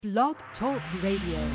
Blog Talk Radio.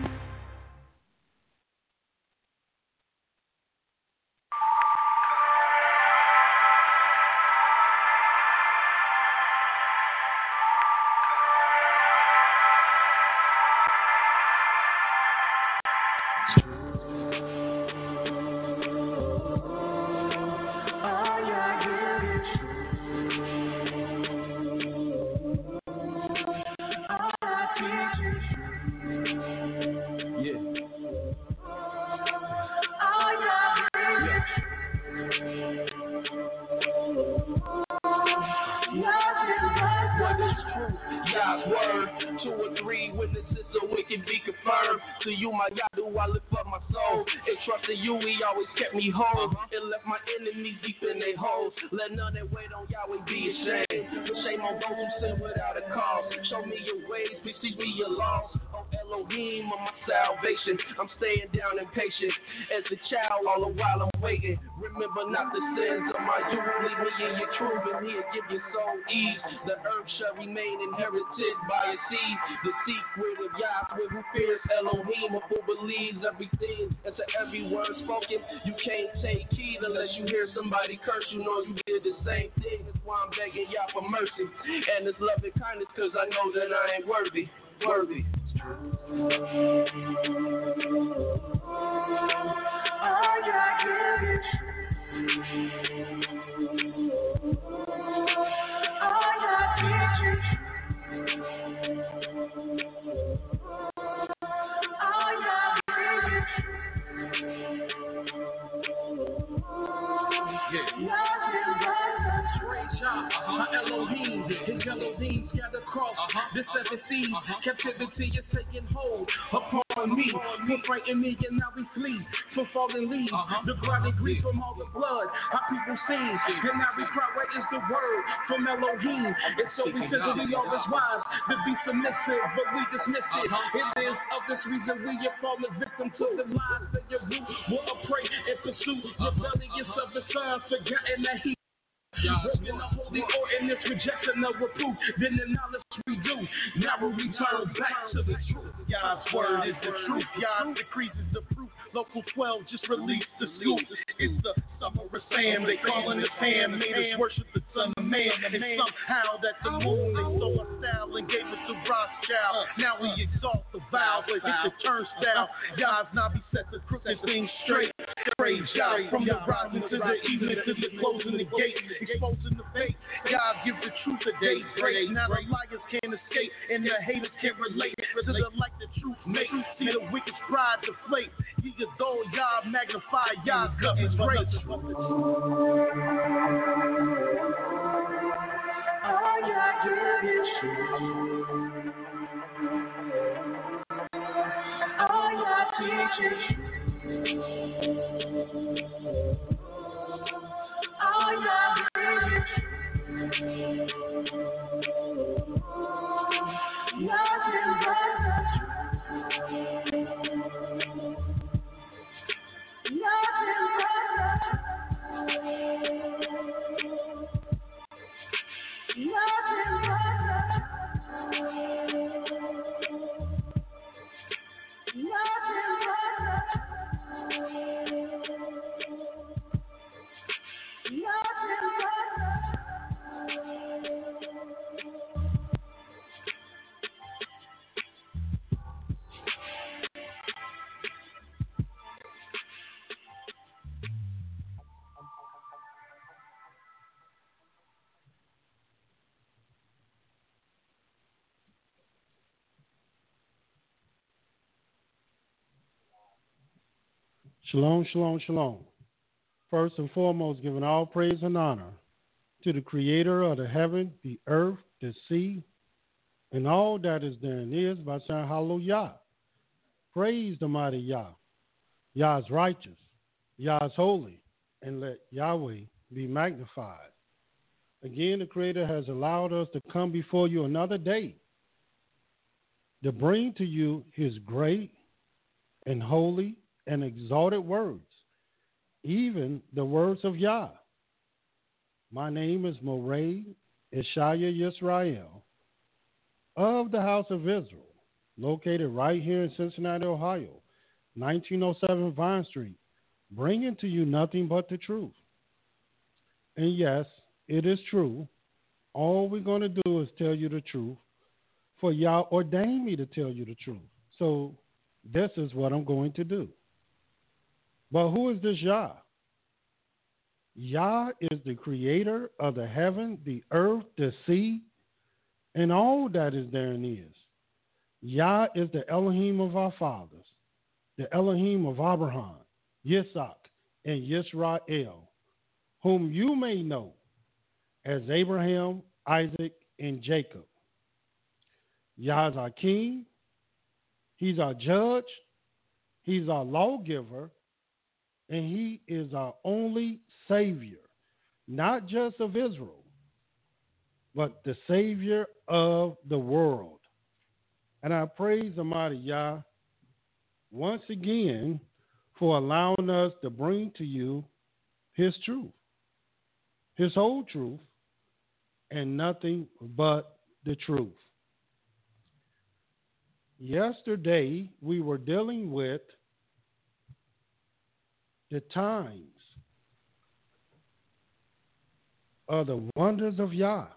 To you, my Yadu, I lift up my soul. And trusting you, he always kept me whole. And left my enemies deep in their holes. Let none that wait on Yahweh be ashamed. Put shame on those who sin without a cause. Show me your ways, please teach me your laws. Oh Elohim of my salvation, I'm staying down and patient. As a child, all the while I'm waiting. Remember not the sins of my youth. Lead me in your truth, and he'll give your soul ease. The earth shall remain inherited by a seed. The secret of Yahweh who fears Elohim, who believes everything. And to every word spoken, you can't take heed unless you hear somebody curse. You know you did the same thing. That's why I'm begging Yah for mercy and His love and kindness, cause I know that I ain't worthy. My Elohim, his Elohim scattered across the seven seas. Captivity is taking hold upon me. He frightened me and now we flee from fallen leaves. The grinding grief from all the blood our people sing. And now we cry, where is the word from Elohim? And so we said that we always wise to be submissive, but we dismiss it. It is of this reason we have fallen victim to the lies that your root will pray and pursue. Rebellious of the sun, forgotten that he broken the holy ordinance, rejection of reproof, then the knowledge we do. Now we return back to the truth. God's word is the truth. God's decrees is the proof. Local 12 just released the scoop. It's the summer of Sam. They calling the Sam. Made us worship the Son of Man. And somehow that the moon they stole our style and gave us the Rothschild. Now we exalt the vow, but hit the turnstile. God's now be set the crooked things straight. Praise God from the rising to the evening to the closing the gate. Exposing the fake. God give the truth a day break. Now the liars can't escape and the haters can't relate to the light the truth make. See the wicked pride deflate. Ye adore Yah, magnify Yah, God's grace. All Yah give is truth. All Yah teaches. All Yah brings. Nothing but the truth. Nothing but the truth. Nothing but the truth. Nothing but the truth. Nothing but the truth. Shalom, shalom, shalom. First and foremost, giving all praise and honor to the creator of the heaven, the earth, the sea, and all that is therein is by saying hallelujah. Praise the mighty Yah. Yah is righteous. Yah is holy. And let Yahweh be magnified. Again, the creator has allowed us to come before you another day to bring to you his great and holy and exalted words, even the words of Yah. My name is Moreh Ishaya Yisrael of the house of Israel, located right here in Cincinnati, Ohio, 1907 Vine Street, bringing to you nothing but the truth. And yes, it is true. All we're going to do is tell you the truth, for Yah ordained me to tell you the truth. So this is what I'm going to do. But who is this Yah? Yah is the creator of the heaven, the earth, the sea, and all that is therein is. Yah is the Elohim of our fathers, the Elohim of Abraham, Yitzhak, and Yisrael, whom you may know as Abraham, Isaac, and Jacob. Yah is our king. He's our judge. He's our lawgiver. And he is our only Savior, not just of Israel, but the Savior of the world. And I praise Almighty Yah once again for allowing us to bring to you His truth, His whole truth, and nothing but the truth. Yesterday, we were dealing with the times of the wonders of Yah.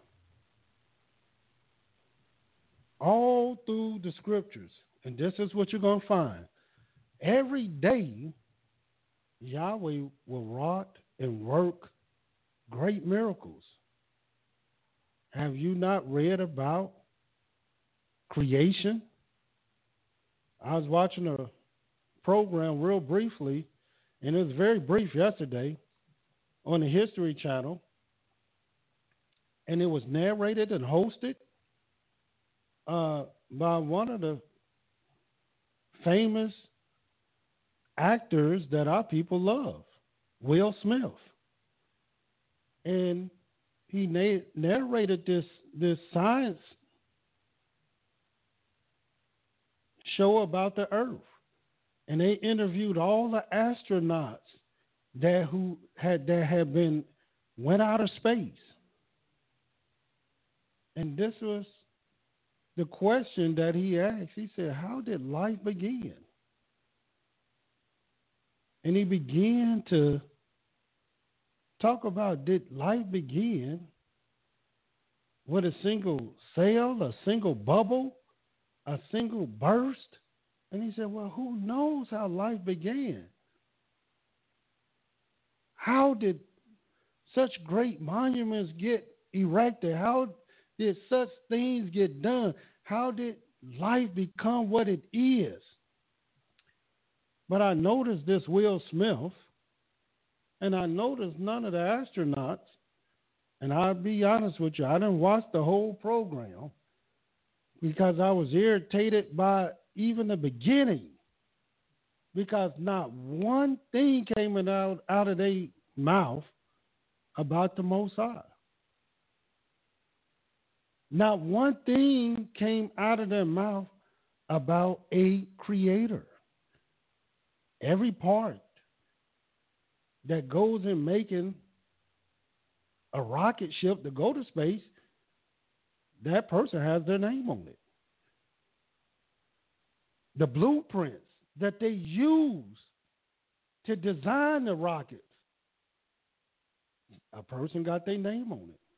All through the scriptures. And this is what you're going to find. Every day, Yahweh will wrought and work great miracles. Have you not read about creation? I was watching a program real briefly, and it was very brief yesterday on the History Channel, and it was narrated and hosted by one of the famous actors that our people love, Will Smith. And he narrated this science show about the earth. And they interviewed all the astronauts that went out of space. And this was the question that he asked. He said, how did life begin? And he began to talk about, did life begin with a single cell, a single bubble, a single burst? And he said, well, who knows how life began? How did such great monuments get erected? How did such things get done? How did life become what it is? But I noticed this Will Smith, and I noticed none of the astronauts, and I'll be honest with you, I didn't watch the whole program because I was irritated by even the beginning, because not one thing came out of their mouth about the Most High. Not one thing came out of their mouth about a creator. Every part that goes in making a rocket ship to go to space, that person has their name on it. The blueprints that they use to design the rockets, a person got their name on it.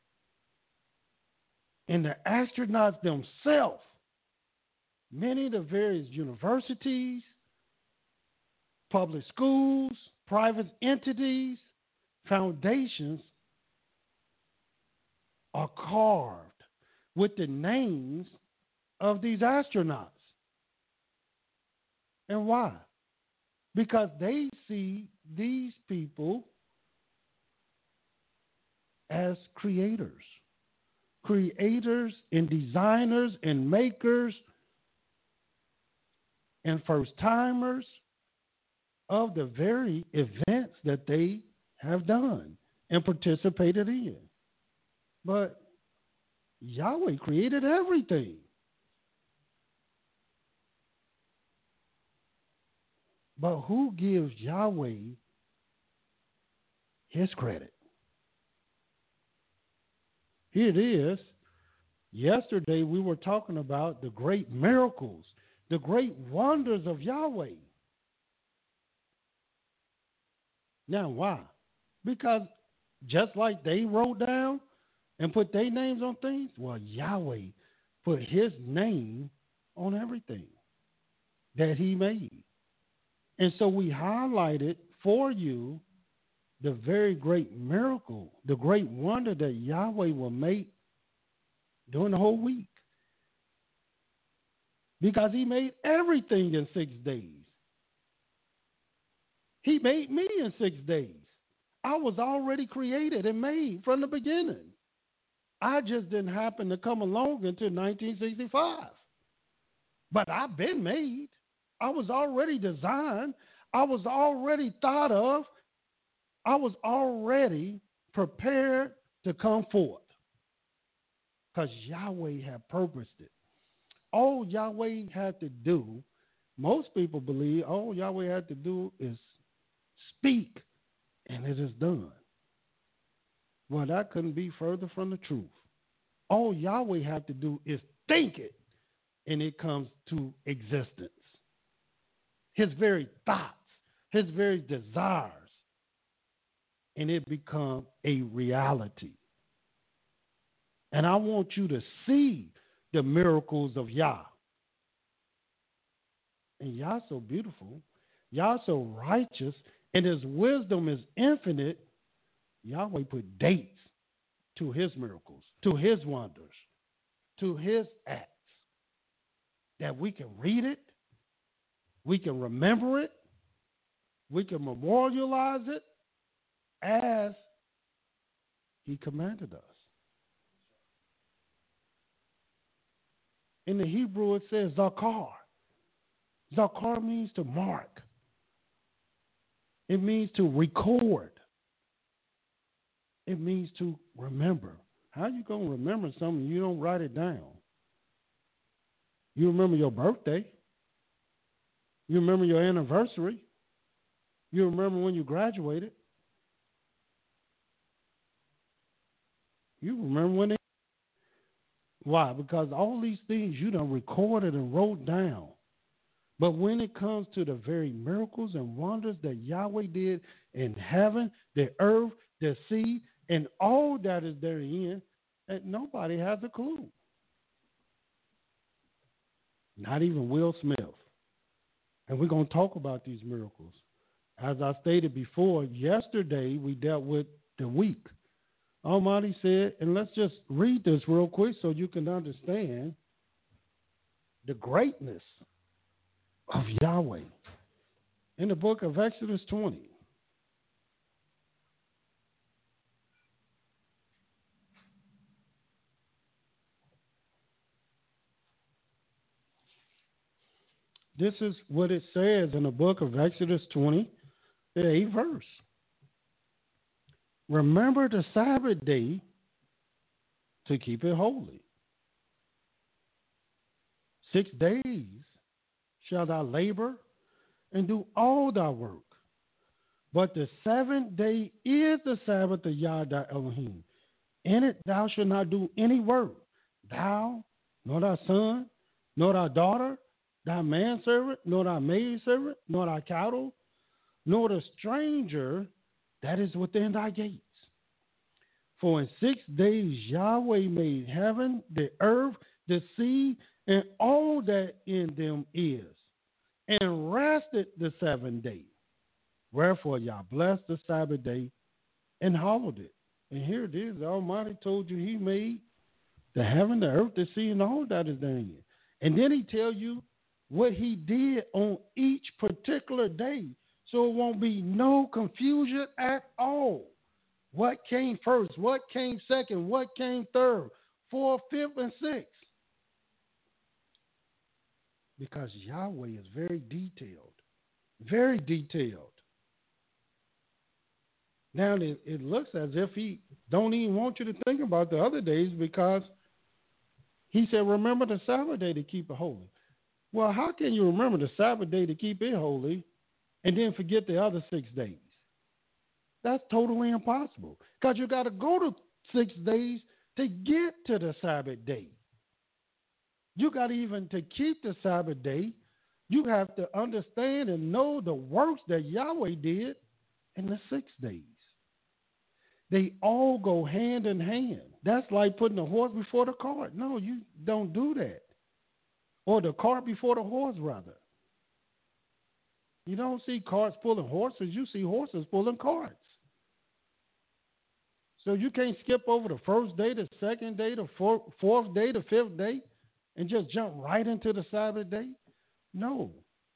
And the astronauts themselves, many of the various universities, public schools, private entities, foundations are carved with the names of these astronauts. And why? Because they see these people as creators and designers and makers and first-timers of the very events that they have done and participated in. But Yahweh created everything. But who gives Yahweh his credit? Here it is. Yesterday, we were talking about the great miracles, the great wonders of Yahweh. Now, why? Because just like they wrote down and put their names on things, well, Yahweh put his name on everything that he made. And so we highlighted for you the very great miracle, the great wonder that Yahweh will make during the whole week. Because he made everything in 6 days. He made me in 6 days. I was already created and made from the beginning. I just didn't happen to come along until 1965. But I've been made. I was already designed. I was already thought of. I was already prepared to come forth. Because Yahweh had purposed it. All Yahweh had to do, most people believe, all Yahweh had to do is speak, and it is done. Well, that couldn't be further from the truth. All Yahweh had to do is think it, and it comes to existence. His very thoughts, his very desires, and it becomes a reality. And I want you to see the miracles of Yah. And Yah so beautiful, Yah so righteous, and his wisdom is infinite. Yahweh put dates to his miracles, to his wonders, to his acts, that we can read it, we can remember it, we can memorialize it as he commanded us. In the Hebrew, it says zakar. Zakar means to mark. It means to record. It means to remember. How you going to remember something you don't write it down? You remember your birthday. You remember your anniversary. You remember when you graduated. You remember when Why? Because all these things you done recorded and wrote down. But when it comes to the very miracles and wonders that Yahweh did in heaven, the earth, the sea, and all that is therein, that nobody has a clue. Not even Will Smith. And we're going to talk about these miracles. As I stated before, yesterday we dealt with the week. Almighty said, and let's just read this real quick so you can understand the greatness of Yahweh. In the book of Exodus 20. This is what it says in the book of Exodus 20, the 8th verse. Remember the Sabbath day to keep it holy. 6 days shall thou labor and do all thy work. But the 7th day is the Sabbath of Yah thy Elohim. In it thou shalt not do any work, thou, nor thy son, nor thy daughter, thy manservant, nor thy maidservant, nor thy cattle, nor the stranger that is within thy gates. For in 6 days Yahweh made heaven, the earth, the sea, and all that in them is, and rested the 7th day. Wherefore Yah blessed the Sabbath day and hallowed it. And here it is. The Almighty told you he made the heaven, the earth, the sea, and all that is therein. And then he tell you what he did on each particular day, so it won't be no confusion at all. What came first? What came second? What came third? Fourth, fifth, and sixth? Because Yahweh is very detailed. Very detailed. Now, it looks as if he don't even want you to think about the other days, because he said, remember the Sabbath day to keep it holy. Well, how can you remember the Sabbath day to keep it holy and then forget the other 6 days? That's totally impossible, because you got to go to 6 days to get to the Sabbath day. You got even to keep the Sabbath day, you have to understand and know the works that Yahweh did in the 6 days. They all go hand in hand. That's like putting the horse before the cart. No, you don't do that. Or the cart before the horse, rather. You don't see carts pulling horses. You see horses pulling carts. So you can't skip over the first day, the second day, the fourth day, the fifth day, and just jump right into the Sabbath day. No.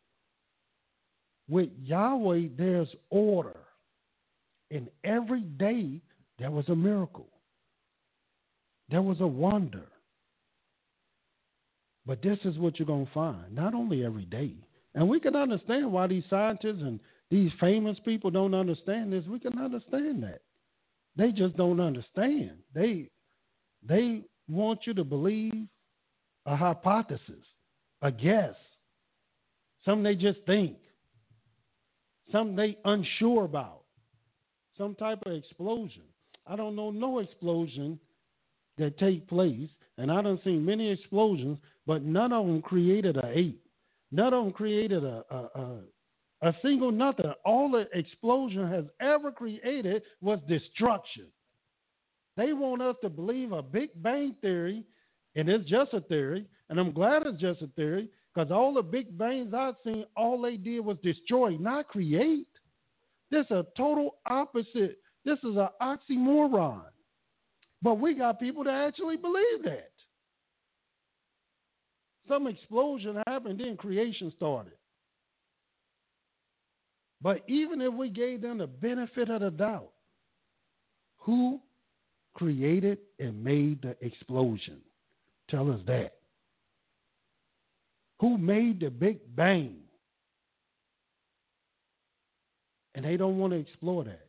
With Yahweh, there's order. And every day, there was a miracle. There was a wonder. But this is what you're going to find, not only every day. And we can understand why these scientists and these famous people don't understand this. We can understand that. They just don't understand. They want you to believe a hypothesis, a guess, something they just think, something they unsure about, some type of explosion. I don't know no explosion that take place, and I done seen many explosions, but none of them created an ape. None of them created a single nothing. All the explosion has ever created was destruction. They want us to believe a Big Bang theory, and it's just a theory, and I'm glad it's just a theory, because all the Big Bangs I've seen, all they did was destroy, not create. This is a total opposite. This is an oxymoron. But we got people that actually believe that. Some explosion happened, then creation started. But even if we gave them the benefit of the doubt, who created and made the explosion? Tell us that. Who made the Big Bang? And they don't want to explore that.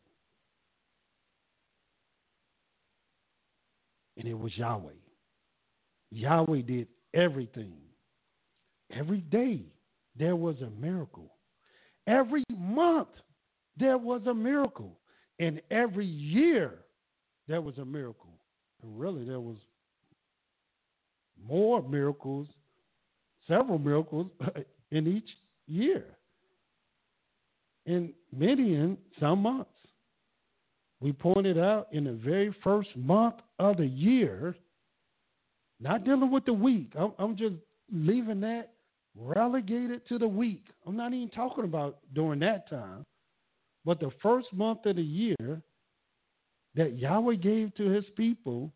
And it was Yahweh. Yahweh did everything. Every day there was a miracle. Every month there was a miracle. And every year there was a miracle. And really there was more miracles, several miracles in each year. In Midian, some months. We pointed out in the very first month of the year, not dealing with the week. I'm just leaving that relegated to the week. I'm not even talking about during that time. But the first month of the year that Yahweh gave to his people,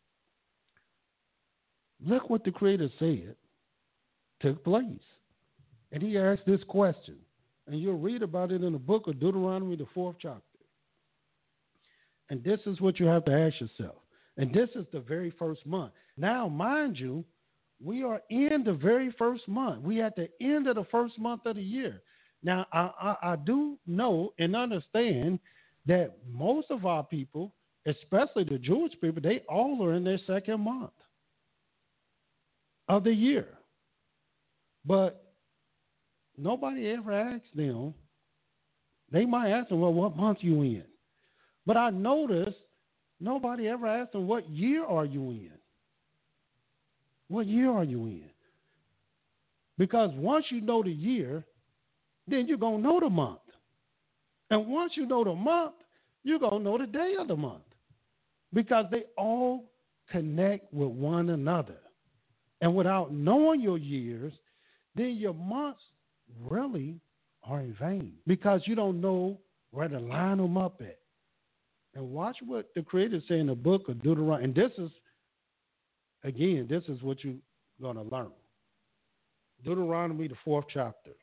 look what the Creator said took place. And he asked this question. And you'll read about it in the book of Deuteronomy, the 4th chapter. And this is what you have to ask yourself. And this is the very first month. Now, mind you, we are in the very first month. We at the end of the first month of the year. Now, I do know and understand that most of our people, especially the Jewish people, they all are in their second month of the year. But nobody ever asks them. They might ask them, well, what month you in? But I noticed nobody ever asked them, what year are you in? What year are you in? Because once you know the year, then you're going to know the month. And once you know the month, you're going to know the day of the month. Because they all connect with one another. And without knowing your years, then your months really are in vain. Because you don't know where to line them up at. And watch what the Creator say in the book of Deuteronomy. And this is, again, this is what you're going to learn. Deuteronomy, the 4th chapter.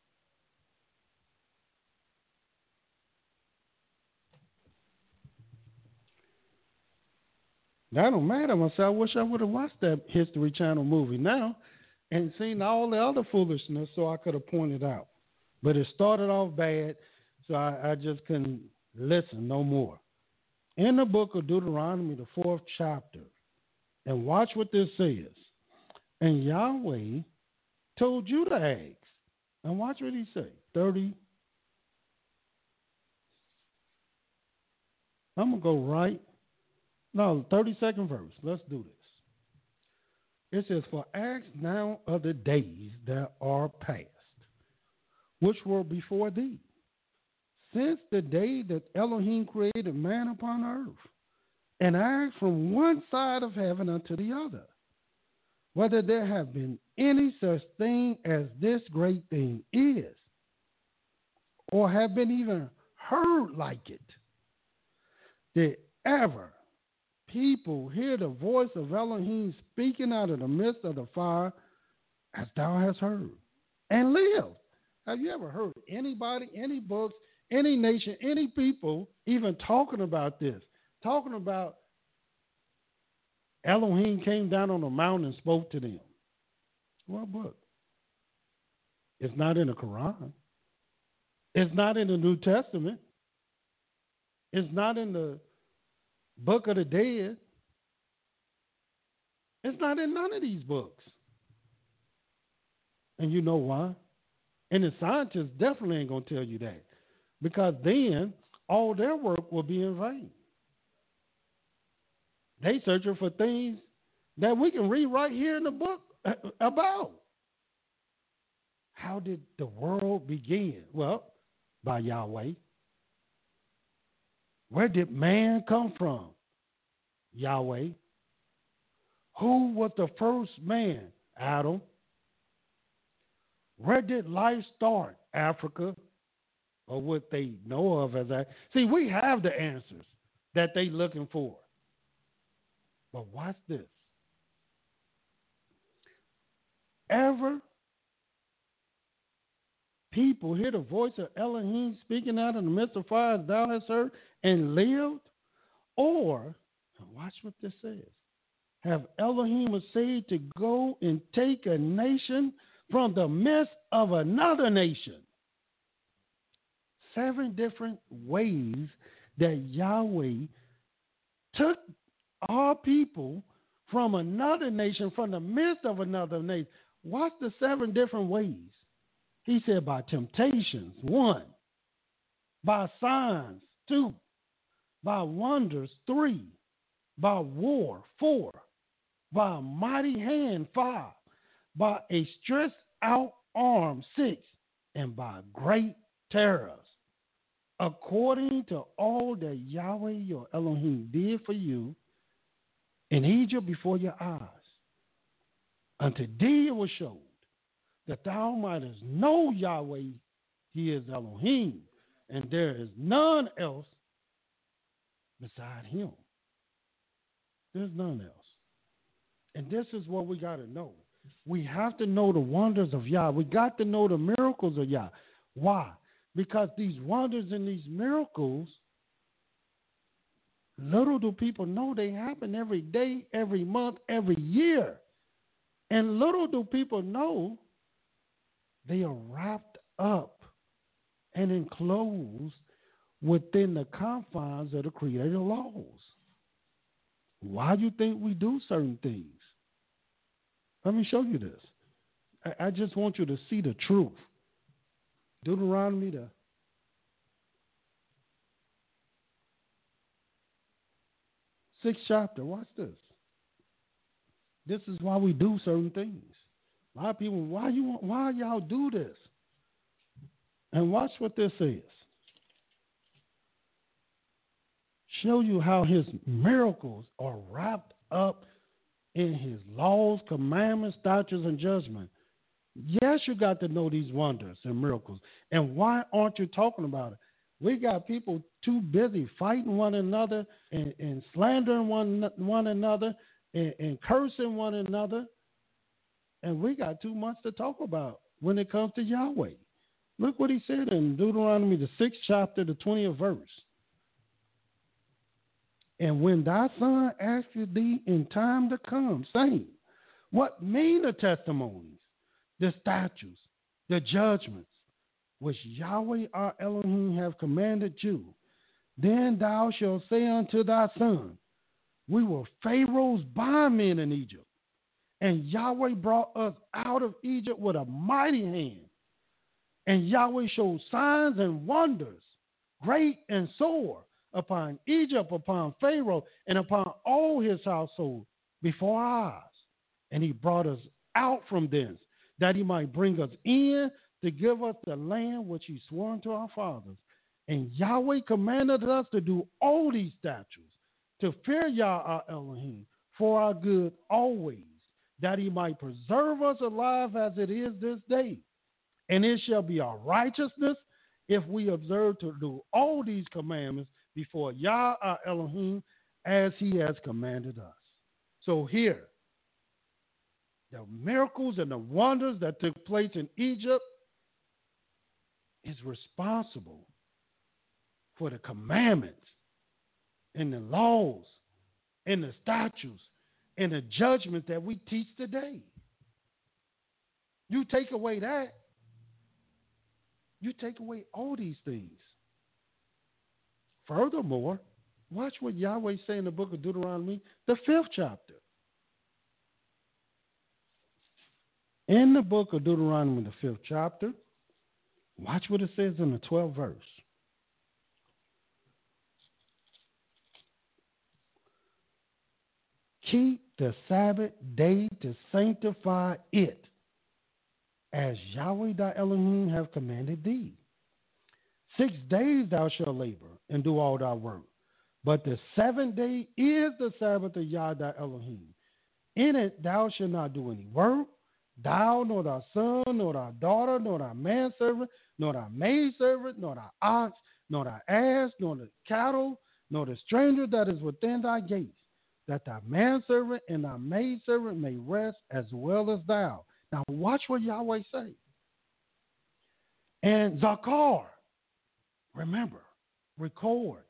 That don't matter. I wish I would have watched that History Channel movie now and seen all the other foolishness so I could have pointed out. But it started off bad, so I just couldn't listen no more. In the book of Deuteronomy, the 4th chapter, and watch what this says. And Yahweh told you to ask. And watch what he said. 30. I'm going to go right. No, 32nd verse. Let's do this. It says, "For ask now of the days that are past, which were before thee, since the day that Elohim created man upon earth, and ask from one side of heaven unto the other, whether there have been any such thing as this great thing is, or have been even heard like it. Did ever people hear the voice of Elohim speaking out of the midst of the fire, as thou hast heard, and lived?" Have you ever heard anybody, any books, any nation, any people even talking about this? Talking about Elohim came down on a mountain and spoke to them. What book? It's not in the Quran. It's not in the New Testament. It's not in the Book of the Dead. It's not in none of these books. And you know why? And the scientists definitely ain't going to tell you that. Because then all their work will be in vain. They searching for things that we can read right here in the book about. How did the world begin? Well, by Yahweh. Where did man come from? Yahweh. Who was the first man? Adam. Where did life start? Africa, or what they know of as that. See, we have the answers that they looking for. But watch this. Ever people hear the voice of Elohim speaking out in the midst of fire, as thou hast heard, and lived? Or, watch what this says, have Elohim essayed to go and take a nation from the midst of another nation? 7 different ways that Yahweh took our people from another nation, from the midst of another nation. Watch the 7 different ways. He said by temptations, 1. By signs, 2. By wonders, 3. By war, 4. By a mighty hand, 5. By a stretched out arm, 6. And by great terrors, according to all that Yahweh your Elohim did for you in Egypt before your eyes. Unto thee it was showed that thou mightest know Yahweh, he is Elohim, and there is none else beside him. There's none else. And this is what we got to know. We have to know the wonders of Yah. We got to know the miracles of Yah. Why? Because these wonders and these miracles, little do people know they happen every day, every month, every year. And little do people know they are wrapped up and enclosed within the confines of the Creator laws. Why do you think we do certain things? Let me show you this. I just want you to see the truth. Deuteronomy, the 6th chapter. Watch this. This is why we do certain things. A lot of people, why y'all do this? And watch what this says. Show you how his miracles are wrapped up in his laws, commandments, statutes, and judgment. Yes, you got to know these wonders and miracles. And why aren't you talking about it? We got people too busy fighting one another and slandering one another and cursing one another. And we got too much to talk about when it comes to Yahweh. Look what he said in Deuteronomy, the 6th chapter, the 20th verse. And when thy son asketh thee in time to come, saying, what mean the testimonies, the statutes, the judgments, which Yahweh our Elohim have commanded you, then thou shalt say unto thy son, we were Pharaoh's bondmen in Egypt, and Yahweh brought us out of Egypt with a mighty hand. And Yahweh showed signs and wonders, great and sore, upon Egypt, upon Pharaoh, and upon all his household before our eyes. and he brought us out from thence, that he might bring us in to give us the land which he swore unto our fathers. And Yahweh commanded us to do all these statutes, to fear Yah our Elohim for our good always, that he might preserve us alive as it is this day. And it shall be our righteousness if we observe to do all these commandments before Yah our Elohim as he has commanded us. So here, the miracles and the wonders that took place in Egypt is responsible for the commandments and the laws and the statutes and the judgments that we teach today. You take away that, you take away all these things. Furthermore, watch what Yahweh say in the book of Deuteronomy, the 5th chapter. In the book of Deuteronomy, the 5th chapter, watch what it says in the 12th verse. Keep the Sabbath day to sanctify it, as Yahweh thy Elohim have commanded thee. 6 days thou shalt labor and do all thy work, but the 7th day is the Sabbath of Yah thy Elohim. In it thou shalt not do any work, thou, nor thy son, nor thy daughter, nor thy manservant, nor thy maidservant, nor thy ox, nor thy ass, nor the cattle, nor the stranger that is within thy gates, that thy manservant and thy maidservant may rest as well as thou. Now watch what Yahweh say. And Zakar, remember, record,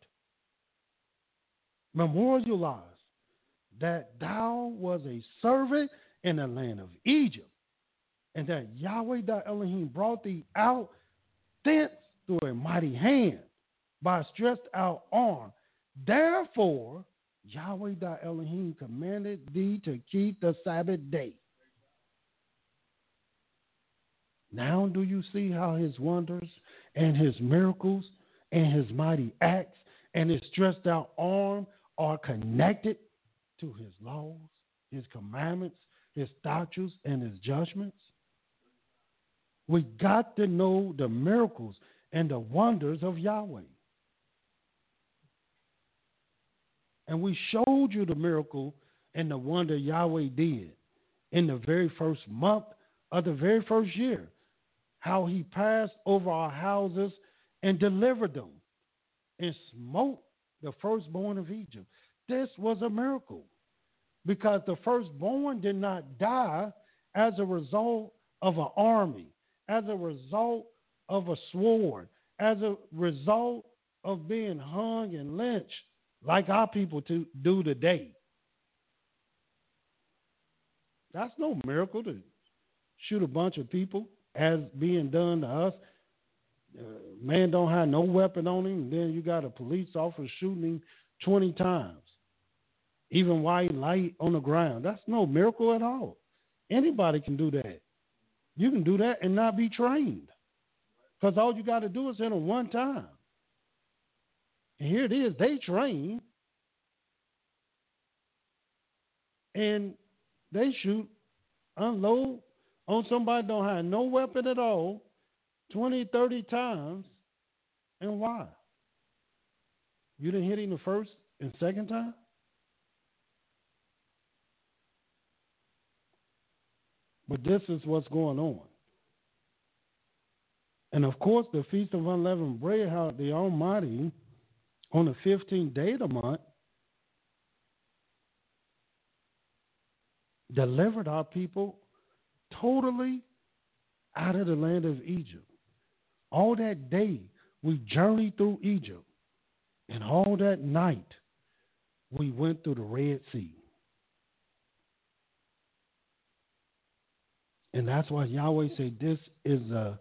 memorialize that thou was a servant in the land of Egypt, and that Yahweh thy Elohim brought thee out thence through a mighty hand by a stretched out arm. Therefore, Yahweh thy Elohim commanded thee to keep the Sabbath day. Now do you see how his wonders and his miracles and his mighty acts and his stretched out arm are connected to his laws, his commandments, his statutes, and his judgments? We got to know the miracles and the wonders of Yahweh. And we showed you the miracle and the wonder Yahweh did in the very first month of the very first year, how he passed over our houses and delivered them and smote the firstborn of Egypt. This was a miracle because the firstborn did not die as a result of an army, as a result of a sword, as a result of being hung and lynched like our people do today. That's no miracle to shoot a bunch of people as being done to us. Man don't have no weapon on him, and then you got a police officer shooting him 20 times, even while he light on the ground. That's no miracle at all. Anybody can do that. You can do that and not be trained, because all you got to do is hit them one time. And here it is, they train, and they shoot, unload on somebody don't have no weapon at all, 20, 30 times. And why? You didn't hit him the first and second time? But this is what's going on. And of course, the Feast of Unleavened Bread, how the Almighty, on the 15th day of the month, delivered our people totally out of the land of Egypt. All that day, we journeyed through Egypt. And all that night, we went through the Red Sea. And that's why Yahweh said this is a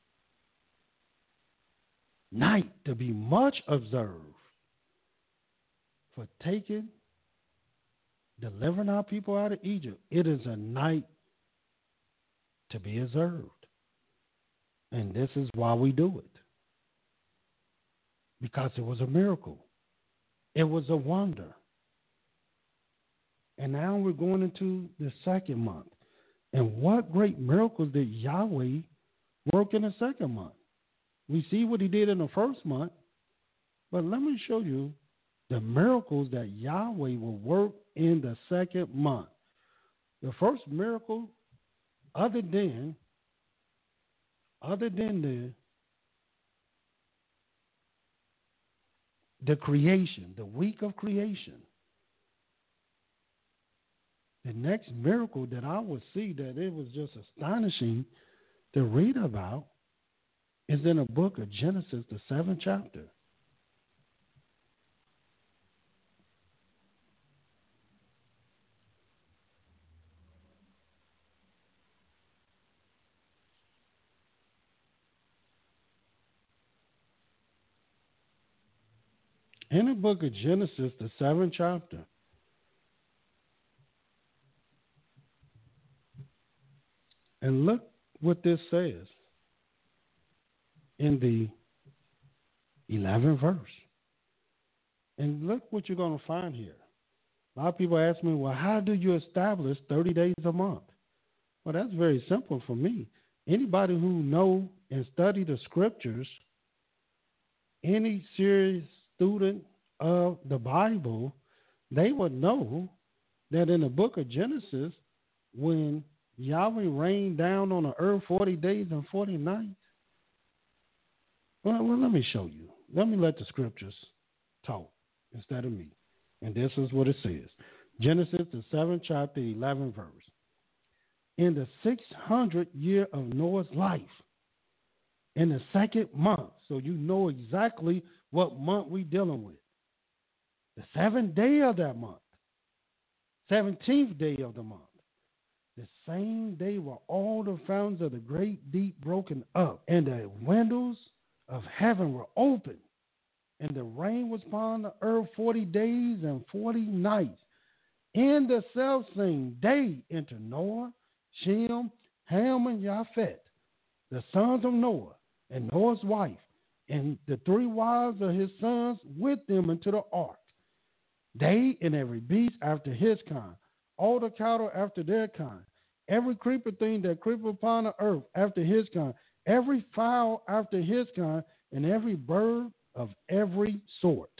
night to be much observed for delivering our people out of Egypt. It is a night to be observed. And this is why we do it. Because it was a miracle. It was a wonder. And now we're going into the second month. And what great miracles did Yahweh work in the second month? We see what he did in the first month, but let me show you the miracles that Yahweh will work in the second month. The first miracle, other than the creation, the week of creation. The next miracle that I would see that it was just astonishing to read about is in the book of Genesis, the 7th chapter. In the book of Genesis, the 7th chapter, and look what this says in the 11th verse. And look what you're going to find here. A lot of people ask me, well, how do you establish 30 days a month? Well, that's very simple for me. Anybody who know and study the scriptures, any serious student of the Bible, they would know that in the book of Genesis, when Yahweh rained down on the earth 40 days and 40 nights. Well, let me show you. Let me let the scriptures talk instead of me. And this is what it says. Genesis, the 7th chapter, 11th verse. In the 600th year of Noah's life, in the second month, so you know exactly what month we're dealing with. The 7th day of that month, 17th day of the month. The same day were all the fountains of the great deep broken up, and the windows of heaven were open, and the rain was upon the earth 40 days and 40 nights. In the selfsame day entered Noah, Shem, Ham, and Japheth, the sons of Noah, and Noah's wife, and the 3 wives of his sons with them into the ark. They and every beast after his kind, all the cattle after their kind, every creeper thing that creepeth upon the earth after his kind, every fowl after his kind, and every bird of every sort.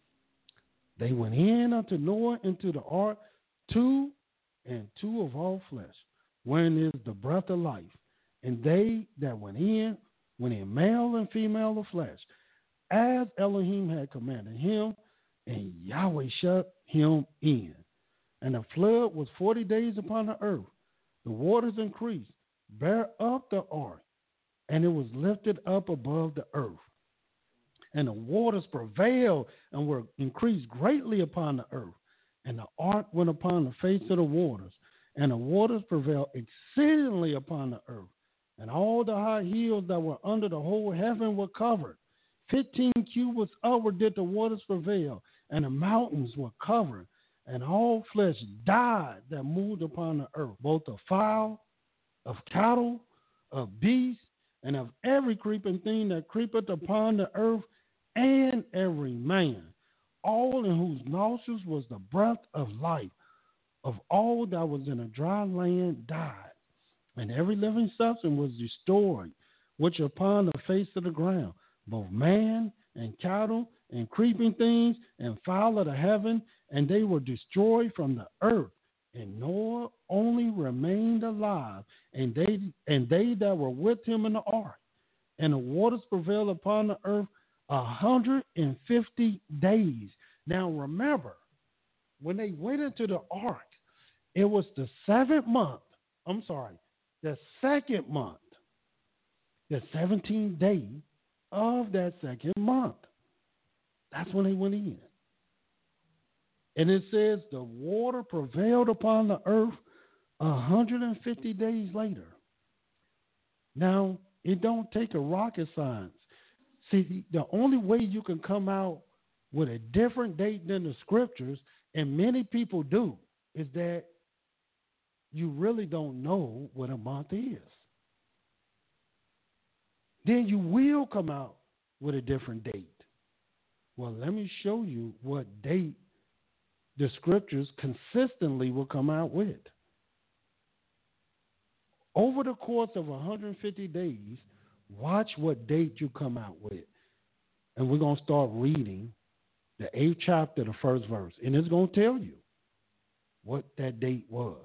They went in unto Noah into the ark, 2 and 2 of all flesh, wherein is the breath of life. And they that went in male and female of flesh, as Elohim had commanded him, and Yahweh shut him in. And the flood was 40 days upon the earth. The waters increased, bear up the ark, and it was lifted up above the earth. And the waters prevailed and were increased greatly upon the earth. And the ark went upon the face of the waters, and the waters prevailed exceedingly upon the earth. And all the high hills that were under the whole heaven were covered. 15 cubits upward did the waters prevail, and the mountains were covered. And all flesh died that moved upon the earth, both of fowl, of cattle, of beasts, and of every creeping thing that creepeth upon the earth, and every man, all in whose nostrils was the breath of life, of all that was in a dry land died. And every living substance was destroyed, which upon the face of the ground, both man and cattle, and creeping things, and fowl of the heaven, and they were destroyed from the earth. And Noah only remained alive, and they that were with him in the ark. And the waters prevailed upon the earth 150 days. Now remember, when they went into the ark, it was the 7th month. The second month, the 17th day of that second month. That's when they went in. And it says the water prevailed upon the earth 150 days later. Now, it don't take a rocket science. See, the only way you can come out with a different date than the scriptures, and many people do, is that you really don't know what a month is. Then you will come out with a different date. Well, let me show you what date the scriptures consistently will come out with. Over the course of 150 days, watch what date you come out with. And we're going to start reading the 8th chapter, the first verse. And it's going to tell you what that date was.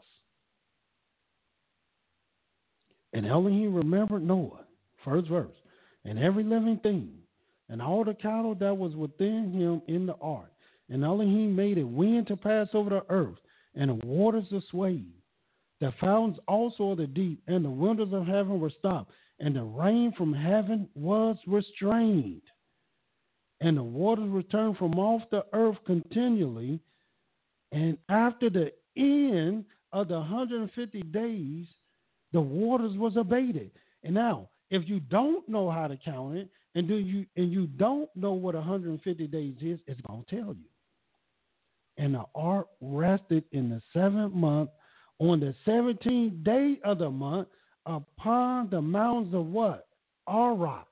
And Elohim remembered Noah, first verse, and every living thing, and all the cattle that was within him in the ark. And Elohim made a wind to pass over the earth, and the waters to sway. The fountains also of the deep, and the windows of heaven were stopped, and the rain from heaven was restrained. And the waters returned from off the earth continually. And after the end of the 150 days, the waters was abated. And now, if you don't know how to count it, and you don't know what 150 days is, it's going to tell you. And the ark rested in the 7th month, on the 17th day of the month, upon the mountains of what? Ararat.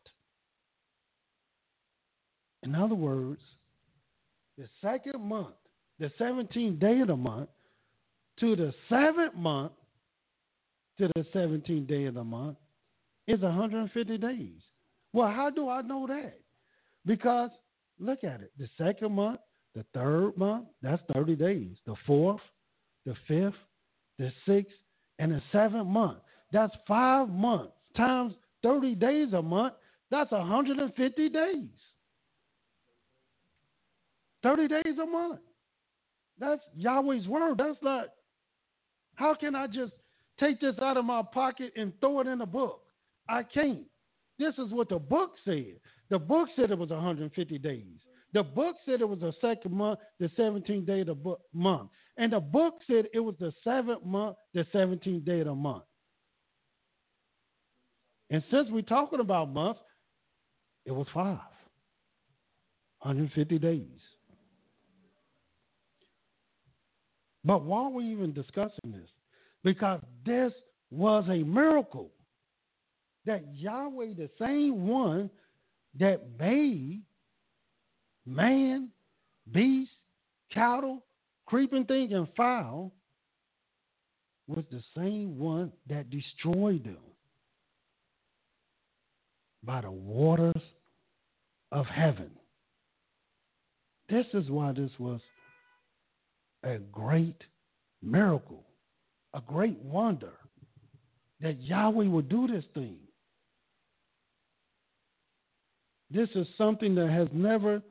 In other words, the 2nd month, the 17th day of the month, to the 7th month, to the 17th day of the month, is 150 days. Well, how do I know that? Because, look at it. The 2nd month, the 3rd month, that's 30 days. The 4th, the 5th, the 6th, and the 7th month. That's 5 months times 30 days a month. That's 150 days. 30 days a month. That's Yahweh's word. That's not, how can I just take this out of my pocket and throw it in a book? I can't. This is what the book said. The book said it was 150 days. The book said it was the 2nd month, the 17th day of the month. And the book said it was the 7th month, the 17th day of the month. And since we're talking about months, it was 150 days. But why are we even discussing this? Because this was a miracle that Yahweh, the same one that made man, beast, cattle, creeping thing, and fowl, was the same one that destroyed them by the waters of heaven. This is why this was a great miracle, a great wonder that Yahweh would do this thing. This is something that has never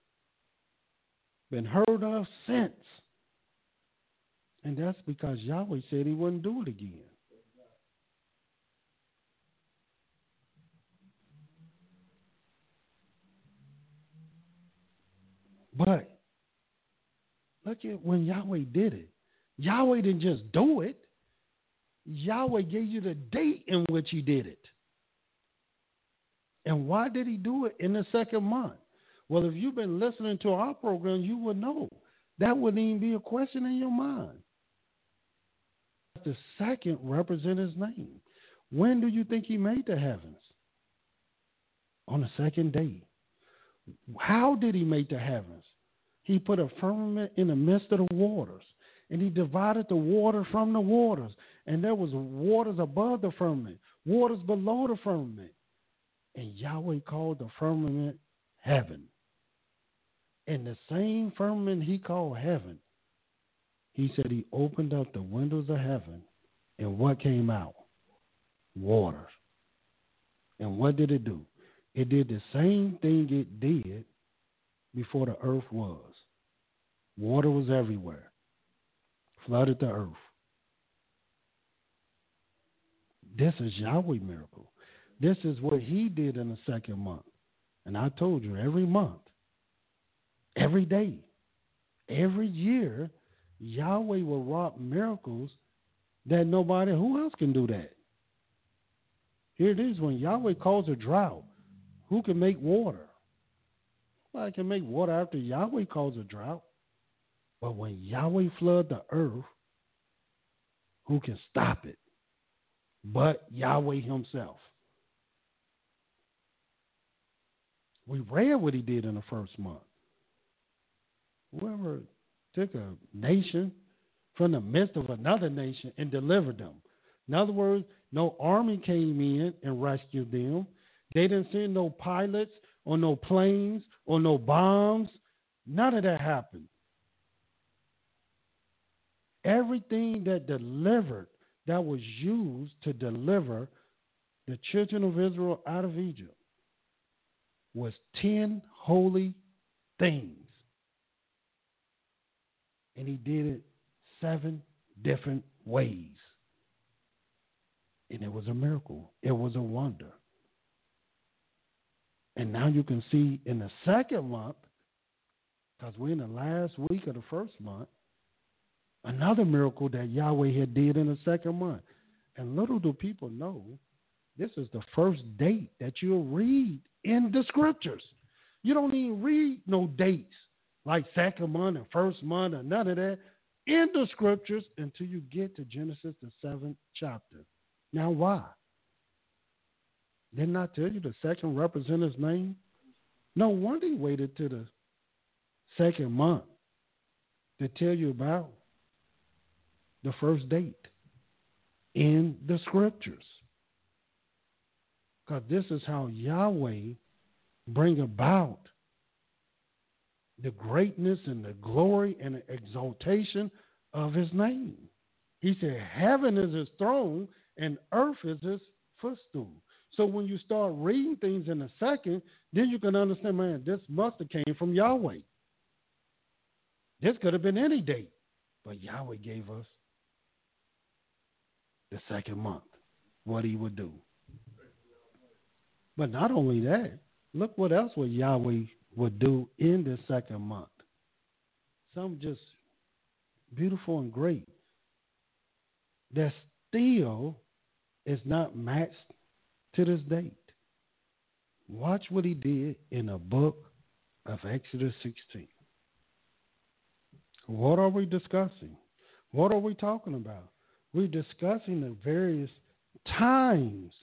been heard of since. And that's because Yahweh said he wouldn't do it again. But look at when Yahweh did it. Yahweh didn't just do it. Yahweh gave you the date in which he did it. And why did he do it in the 2nd month? Well, if you've been listening to our program, you would know. That wouldn't even be a question in your mind. The 2nd represents his name. When do you think he made the heavens? On the 2nd day. How did he make the heavens? He put a firmament in the midst of the waters, and he divided the water from the waters. And there was waters above the firmament, waters below the firmament. And Yahweh called the firmament heaven. And the same firmament he called heaven, he said he opened up the windows of heaven, and what came out? Water. And what did it do? It did the same thing it did before the earth was. Water was everywhere. Flooded the earth. This is Yahweh miracle. This is what he did in the 2nd month. And I told you, every month, every day, every year, Yahweh will wrought miracles that nobody, who else can do that? Here it is, when Yahweh calls a drought, who can make water? Well, I can make water after Yahweh calls a drought. But when Yahweh flood the earth, who can stop it? But Yahweh himself. We read what he did in the 1st month. Whoever took a nation from the midst of another nation and delivered them. In other words, no army came in and rescued them. They didn't send no pilots or no planes or no bombs. None of that happened. Everything that delivered, that was used to deliver the children of Israel out of Egypt, was 10 holy things. And he did it 7 different ways. And it was a miracle. It was a wonder. And now you can see in the second month, because we're in the last week of the first month, another miracle that Yahweh had did in the second month. And little do people know, this is the first date that you'll read in the scriptures. You don't even read no dates like second month and first month or none of that in the scriptures until you get to Genesis, the 7th chapter. Now, why? Didn't I tell you the second represents his name? No wonder he waited to the second month to tell you about the first date in the scriptures. Because this is how Yahweh bring about the greatness and the glory and the exaltation of his name. He said, heaven is his throne and earth is his footstool. So when you start reading things in a second, then you can understand, man, this must have came from Yahweh. This could have been any date, but Yahweh gave us the second month, what he would do. But not only that, look what else what Yahweh would do in the second month. Some just beautiful and great that still is not matched to this date. Watch what he did in the book of Exodus 16. What are we discussing? What are we talking about? We're discussing the various times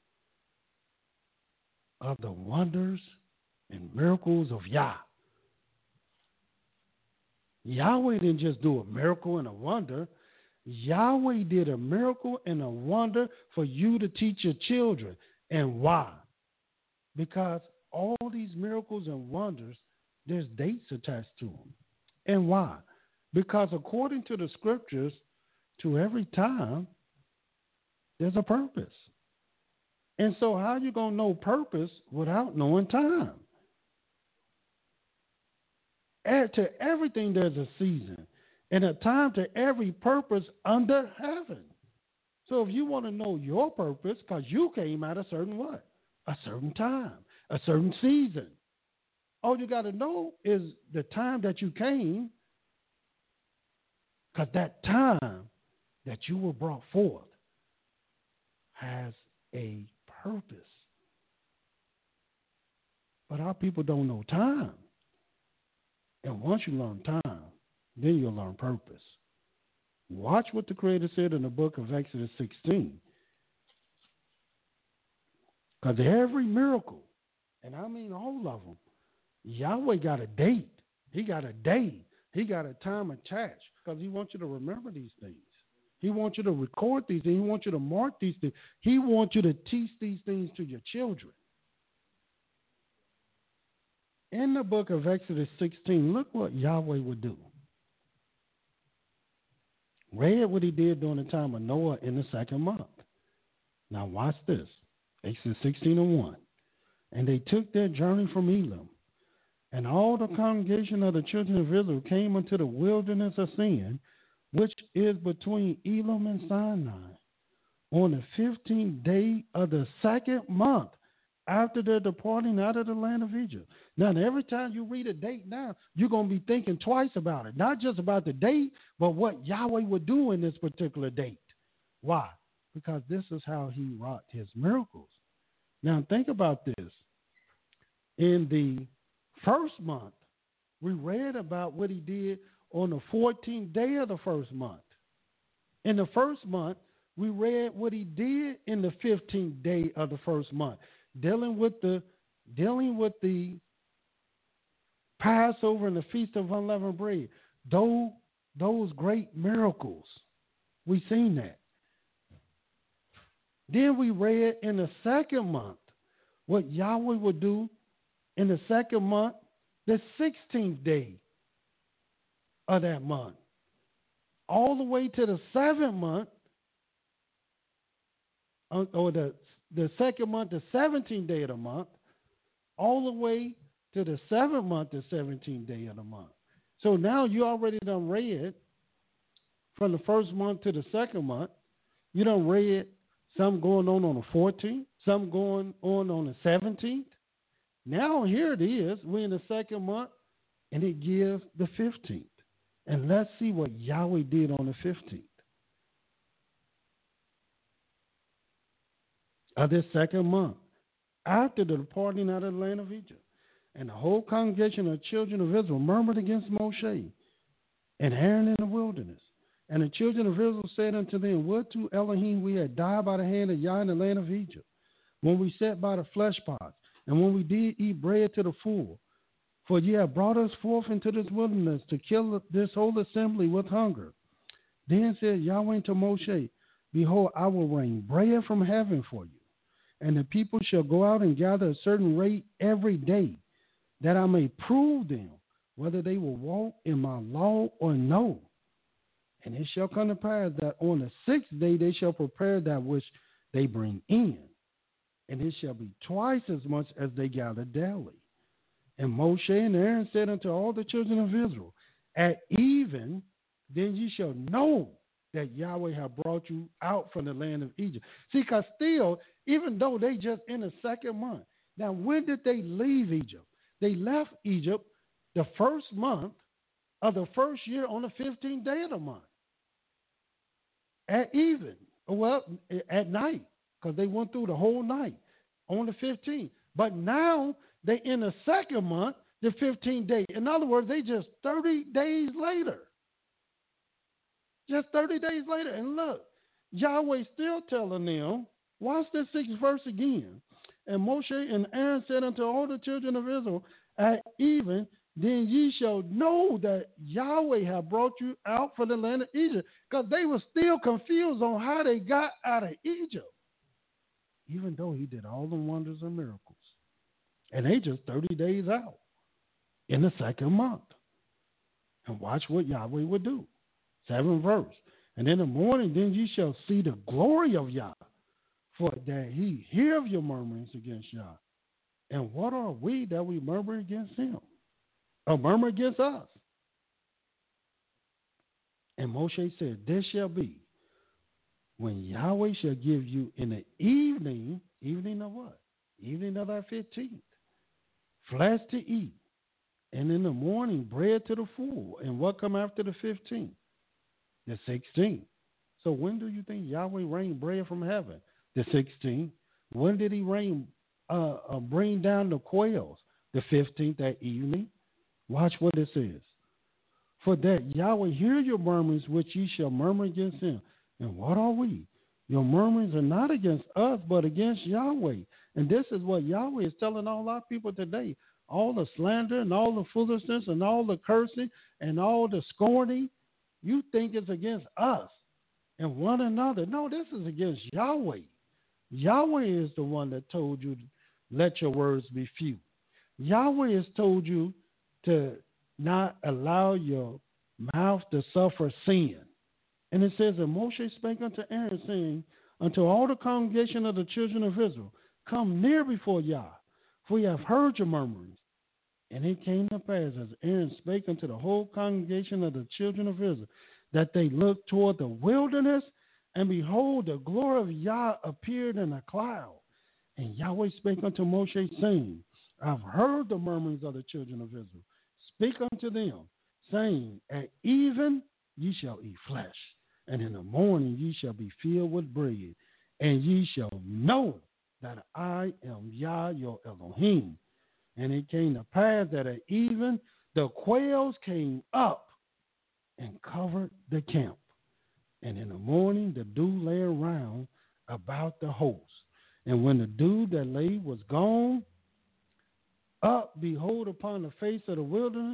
of the wonders and miracles of Yah. Yahweh didn't just do a miracle and a wonder. Yahweh did a miracle and a wonder for you to teach your children. And why? Because all these miracles and wonders, there's dates attached to them. And why? Because according to the scriptures, to every time, there's a purpose. And so how are you going to know purpose without knowing time? To everything there's a season and a time to every purpose under heaven. So if you want to know your purpose, because you came at a certain what? A certain time, a certain season. All you got to know is the time that you came, because that time that you were brought forth has a purpose. But our people don't know time. And once you learn time, then you'll learn purpose. Watch what the Creator said in the book of Exodus 16. Because every miracle, and I mean all of them, Yahweh got a date. He got a day. He got a time attached because he wants you to remember these things. He wants you to record these things. He wants you to mark these things. He wants you to teach these things to your children. In the book of Exodus 16, look what Yahweh would do. Read what he did during the time of Noah in the second month. Now watch this. Exodus 16:1. And they took their journey from Elim. And all the congregation of the children of Israel came unto the wilderness of Sin, which is between Elim and Sinai, on the 15th day of the second month after their departing out of the land of Egypt. Now, every time you read a date now, you're going to be thinking twice about it. Not just about the date, but what Yahweh would do in this particular date. Why? Because this is how he wrought his miracles. Now, think about this. In the first month, we read about what he did on the 14th day of the first month. In the first month, we read what he did in the 15th day of the first month, dealing with the Passover and the Feast of Unleavened Bread. those great miracles. We seen that. Then we read in the second month what Yahweh would do in the second month, the 16th day of that month, all the way to the seventh month, or the second month, the 17th day of the month, all the way to the seventh month, the 17th day of the month. So now you already done read from the first month to the second month. You done read some going on the 14th, some going on the 17th. Now here it is. We're in the second month, and it gives the 15th. And let's see what Yahweh did on the 15th of this second month, after the departing out of the land of Egypt. And the whole congregation of the children of Israel murmured against Moshe and Aaron in the wilderness. And the children of Israel said unto them, would to Elohim we had died by the hand of Yah in the land of Egypt, when we sat by the flesh pots, and when we did eat bread to the full. For ye have brought us forth into this wilderness to kill this whole assembly with hunger. Then said Yahweh to Moshe, behold, I will rain bread from heaven for you, and the people shall go out and gather a certain rate every day, that I may prove them whether they will walk in my law or no. And it shall come to pass that on the sixth day they shall prepare that which they bring in, and it shall be twice as much as they gather daily. And Moshe and Aaron said unto all the children of Israel, at even then ye shall know that Yahweh hath brought you out from the land of Egypt. See, because still, even though they just in the second month, now when did they leave Egypt? They left Egypt the first month of the first year on the 15th day of the month. At even, well, at night, because they went through the whole night on the 15th. But now they in the second month, the 15th day. In other words, they just 30 days later. Just 30 days later. And look, Yahweh still telling them, watch this 6th verse again. And Moshe and Aaron said unto all the children of Israel, at even, then ye shall know that Yahweh hath brought you out from the land of Egypt. Because they were still confused on how they got out of Egypt, even though he did all the wonders and miracles. And they just 30 days out in the second month. And watch what Yahweh would do. 7th verse. And in the morning, then ye shall see the glory of Yah, for that he heareth your murmurings against Yah. And what are we that we murmur against him? Or murmur against us? And Moshe said, this shall be when Yahweh shall give you in the evening, evening of what? Evening of that 15th, flesh to eat, and in the morning bread to the full. And what come after the 15th? The 16th. So when do you think Yahweh rained bread from heaven? The 16th. When did he bring down the quails? The 15th, that evening. Watch what it says. For that Yahweh hear your murmurings which ye shall murmur against him. And what are we? Your murmurings are not against us, but against Yahweh. And this is what Yahweh is telling all our people today. All the slander and all the foolishness and all the cursing and all the scorning, you think it's against us and one another. No, this is against Yahweh. Yahweh is the one that told you, let your words be few. Yahweh has told you to not allow your mouth to suffer sin. And it says that Moshe spake unto Aaron, saying, unto all the congregation of the children of Israel, come near before Yah, for ye have heard your murmurings. And it came to pass, as Aaron spake unto the whole congregation of the children of Israel, that they looked toward the wilderness, and behold, the glory of Yah appeared in a cloud. And Yahweh spake unto Moshe, saying, I've heard the murmurings of the children of Israel. Speak unto them, saying, at even ye shall eat flesh, and in the morning ye shall be filled with bread, and ye shall know that I am Yah your Elohim. And it came to pass that at even the quails came up and covered the camp. And in the morning the dew lay around about the host. And when the dew that lay was gone up, behold, upon the face of the wilderness,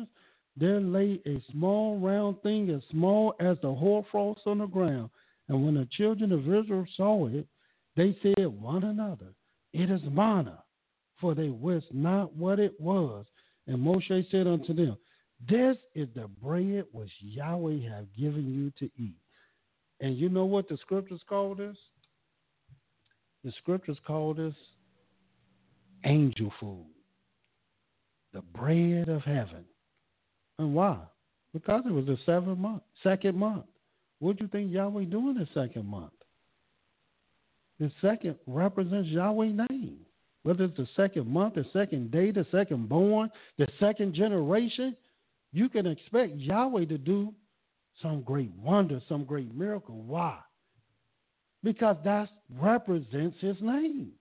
there lay a small round thing as small as the hoarfrost on the ground. And when the children of Israel saw it, they said one another, it is manna, for they wist not what it was. And Moshe said unto them, this is the bread which Yahweh hath given you to eat. And you know what the scriptures call this? The scriptures call this angel food, the bread of heaven. And why? Because it was the second month. What do you think Yahweh doing the second month? The second represents Yahweh's name. Whether it's the second month, the second day, the second born, the second generation, you can expect Yahweh to do some great wonder, some great miracle. Why? Because that represents his name.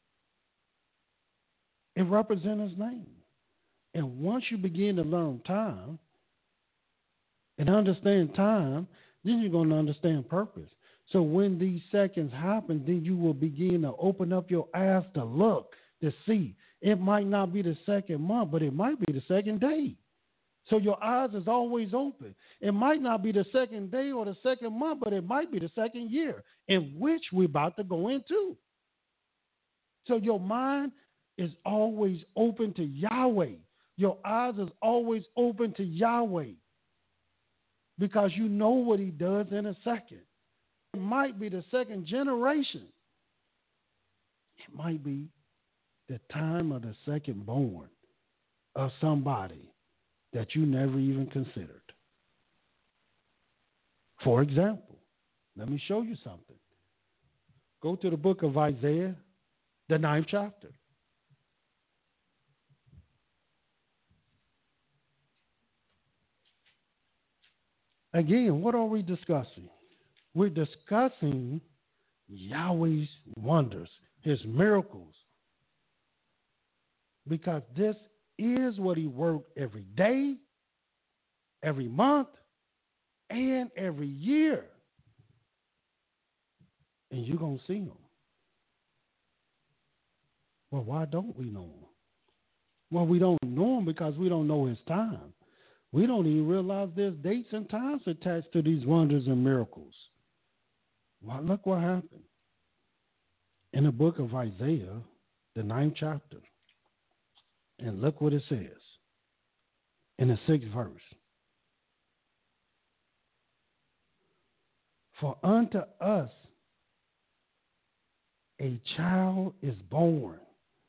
It represents his name. And once you begin to learn time and understand time, then you're going to understand purpose. So when these seconds happen, then you will begin to open up your eyes to look, to see. It might not be the second month, but it might be the second day. So your eyes is always open. It might not be the second day or the second month, but it might be the second year in which we're about to go into. So your mind is always open to Yahweh. Your eyes is always open to Yahweh because you know what he does in a second. It might be the second generation. It might be the time of the second born of somebody that you never even considered. For example, let me show you something. Go to the book of Isaiah, the 9th chapter. Again, what are we discussing? We're discussing Yahweh's wonders, his miracles. Because this is what he worked every day, every month, and every year. And you're going to see him. Well, why don't we know him? Well, we don't know him because we don't know his time. We don't even realize there's dates and times attached to these wonders and miracles. Well, look what happened. In the book of Isaiah, the 9th chapter, and look what it says in the 6th verse. For unto us a child is born,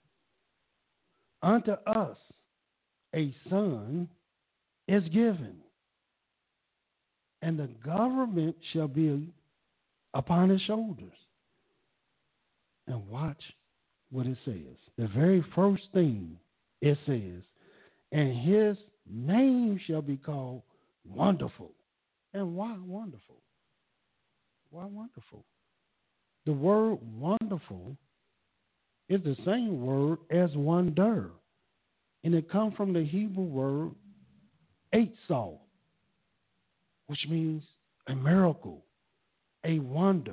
unto us a son is given, and the government shall be upon his shoulders. And watch what it says. The very first thing it says, and his name shall be called Wonderful. And why wonderful? Why wonderful? The word wonderful is the same word as wonder. And it comes from the Hebrew word eitzal, which means a miracle, a wonder.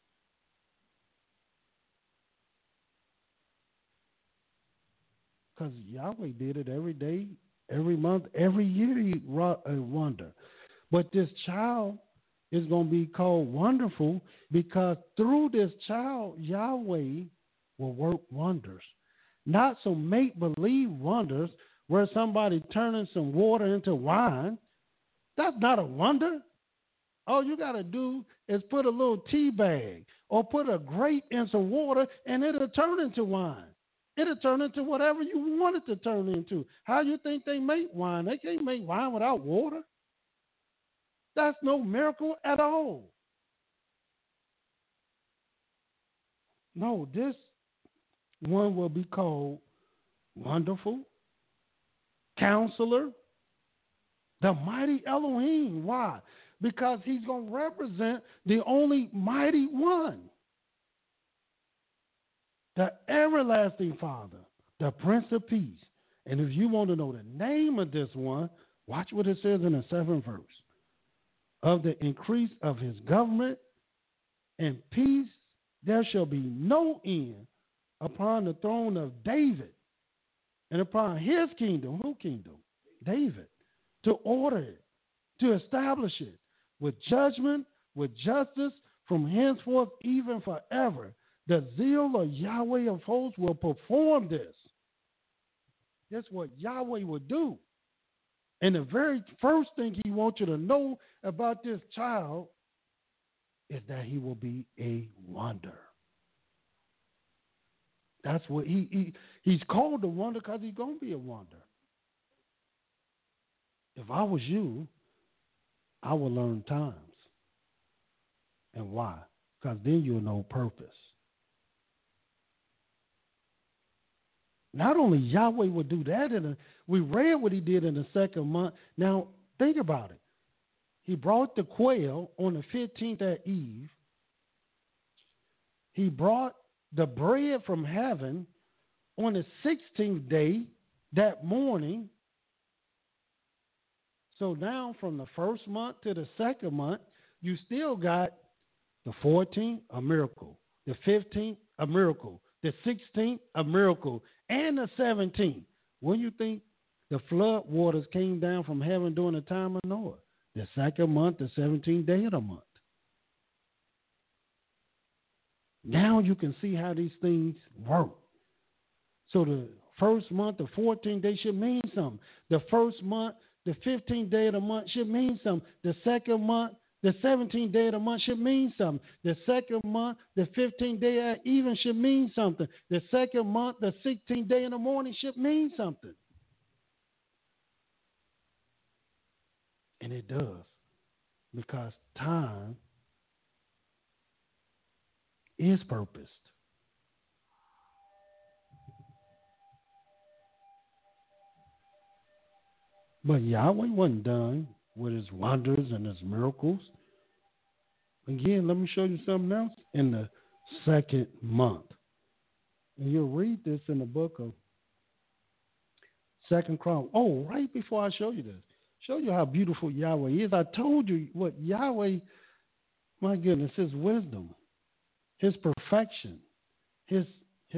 Because Yahweh did it every day, every month, every year he wrought a wonder. But this child is going to be called Wonderful because through this child, Yahweh will work wonders. Not some make-believe wonders where somebody turning some water into wine. That's not a wonder. All you got to do is put a little tea bag or put a grape in some water and it'll turn into wine. It'll turn into whatever you want it to turn into. How you think they make wine? They can't make wine without water. That's no miracle at all. No, this one will be called Wonderful, Counselor, the Mighty Elohim. Why? Because he's going to represent the only mighty one. The everlasting Father, the Prince of Peace. And if you want to know the name of this one, watch what it says in the 7th verse. Of the increase of his government and peace, there shall be no end upon the throne of David and upon his kingdom. Who kingdom? David. to order it, to establish it with judgment, with justice, from henceforth even forever. The zeal of Yahweh of hosts will perform this. That's what Yahweh will do. And the very first thing he wants you to know about this child is that he will be a wonder. That's what he's called a wonder because he's going to be a wonder. If I was you, I would learn times. And why? Because then you'll know purpose. Not only Yahweh would do that, we read what he did in the second month. Now, think about it. He brought the quail on the 15th at eve. He brought the bread from heaven on the 16th day that morning. So now from the first month to the second month, you still got the 14th, a miracle. The 15th, a miracle. The 16th, a miracle. And the 17th. When you think the flood waters came down from heaven during the time of Noah? The second month, the 17th day of the month. Now you can see how these things work. So the first month, the 14th day should mean something. The first month, the 15th day of the month should mean something. The second month, the 17th day of the month should mean something. The second month, the 15th day at even should mean something. The second month, the 16th day in the morning should mean something. And it does. Because time is purposed. But Yahweh wasn't done with his wonders and his miracles. Again, let me show you something else in the second month. And you'll read this in the book of 2 Chronicles. Oh, right before I show you this, show you how beautiful Yahweh is. I told you what Yahweh, my goodness, his wisdom, his perfection, his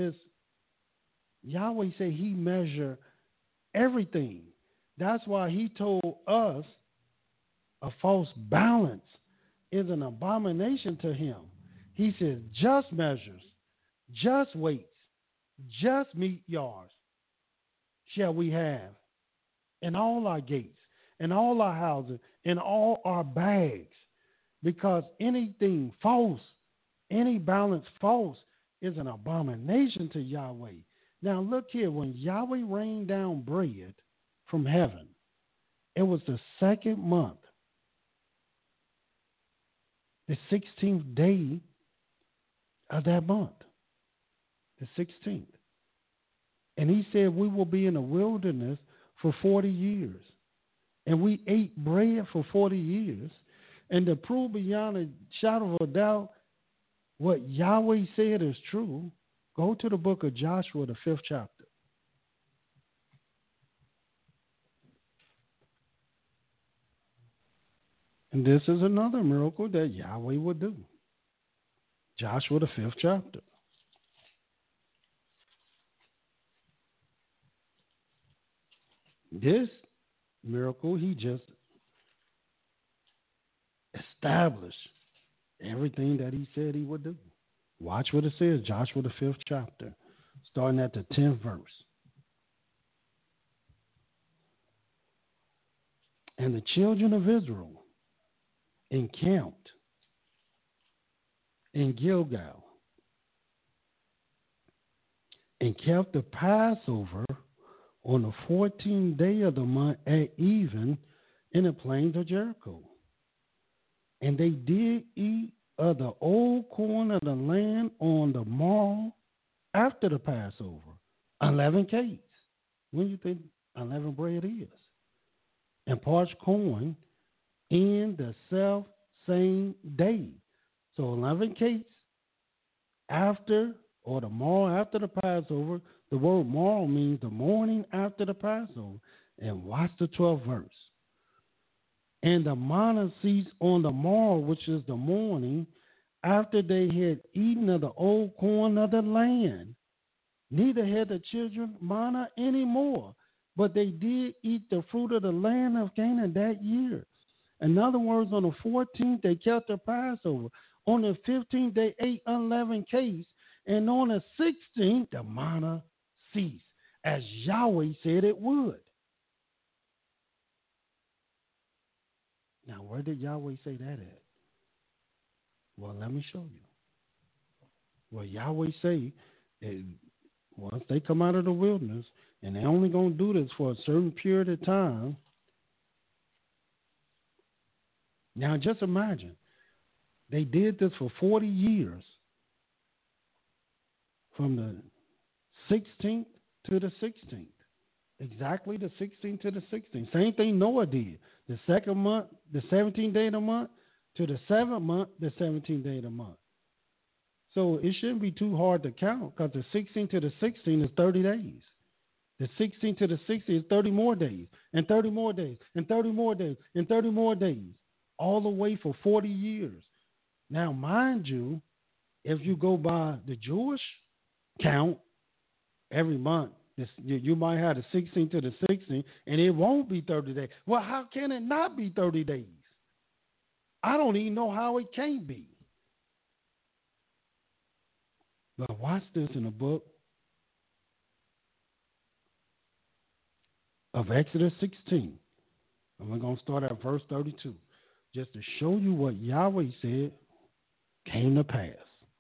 Yahweh said he measure everything. That's why he told us a false balance is an abomination to him. He says just measures, just weights, just meat yards shall we have in all our gates, in all our houses, in all our bags. Because anything false, any balance false is an abomination to Yahweh. Now look here, when Yahweh rained down bread from heaven, it was the second month, the 16th day of that month, the 16th. And he said we will be in the wilderness for 40 years. And we ate bread for 40 years. And to prove beyond a shadow of a doubt what Yahweh said is true, go to the book of Joshua, the 5th chapter. And this is another miracle that Yahweh would do. Joshua, the 5th chapter. This miracle, he just established everything that he said he would do. Watch what it says, Joshua, the 5th chapter, starting at the 10th verse. And the children of Israel encamped in Gilgal and kept the Passover on the 14th day of the month at even in the plains of Jericho. And they did eat of the old corn of the land on the morrow after the Passover, unleavened cakes. When do you think unleavened bread is? And parched corn in the self same day. So 11 cakes after, or the morrow after the Passover. The word morrow means the morning after the Passover. And watch the 12th verse. And the manna ceased on the morrow, which is the morning, after they had eaten of the old corn of the land. Neither had the children manna any more, but they did eat the fruit of the land of Canaan that year. In other words, on the 14th, they kept the Passover. On the 15th, they ate unleavened cakes. And on the 16th, the manna ceased, as Yahweh said it would. Now, where did Yahweh say that at? Well, let me show you. Well, Yahweh say that once they come out of the wilderness, and they're only going to do this for a certain period of time. Now, just imagine. They did this for 40 years. From the 16th to the 16th. Exactly the 16th to the 16th. Same thing Noah did. The second month, the 17th day of the month, to the 7th month, the 17th day of the month. So it shouldn't be too hard to count, because the 16th to the 16th is 30 days. The 16th to the 16th is 30 more days, and 30 more days, and 30 more days, and 30 more days, all the way for 40 years. Now, mind you, if you go by the Jewish count, every month, you might have the 16th to the 16th, and it won't be 30 days. Well, how can it not be 30 days? I don't even know how it can't be. But watch this in the book of Exodus 16. And we're going to start at verse 32, just to show you what Yahweh said came to pass.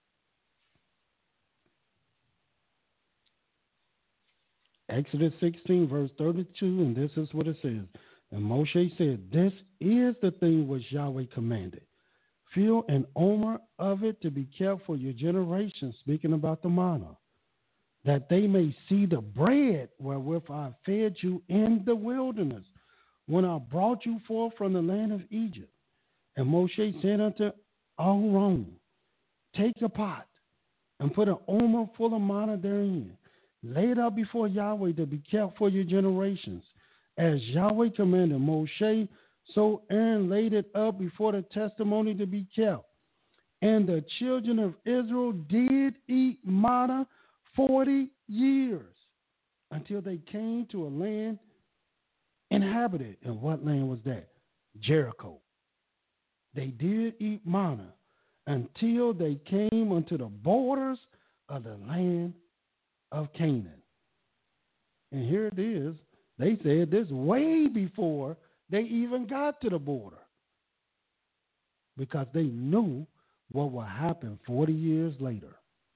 Exodus 16, verse 32, and this is what it says. And Moshe said, this is the thing which Yahweh commanded. Fill an omer of it to be kept for your generations, speaking about the manna, that they may see the bread wherewith I fed you in the wilderness, when I brought you forth from the land of Egypt. And Moshe said unto Aaron, take a pot, and put an omer full of manna therein. Lay it up before Yahweh to be kept for your generations. As Yahweh commanded Moshe, so Aaron laid it up before the testimony to be kept. And the children of Israel did eat manna 40 years, until they came to a land inhabited. And what land was that? Jericho. They did eat manna until they came unto the borders of the land of Canaan. And here it is. They said this way before they even got to the border, because they knew what would happen 40 years later.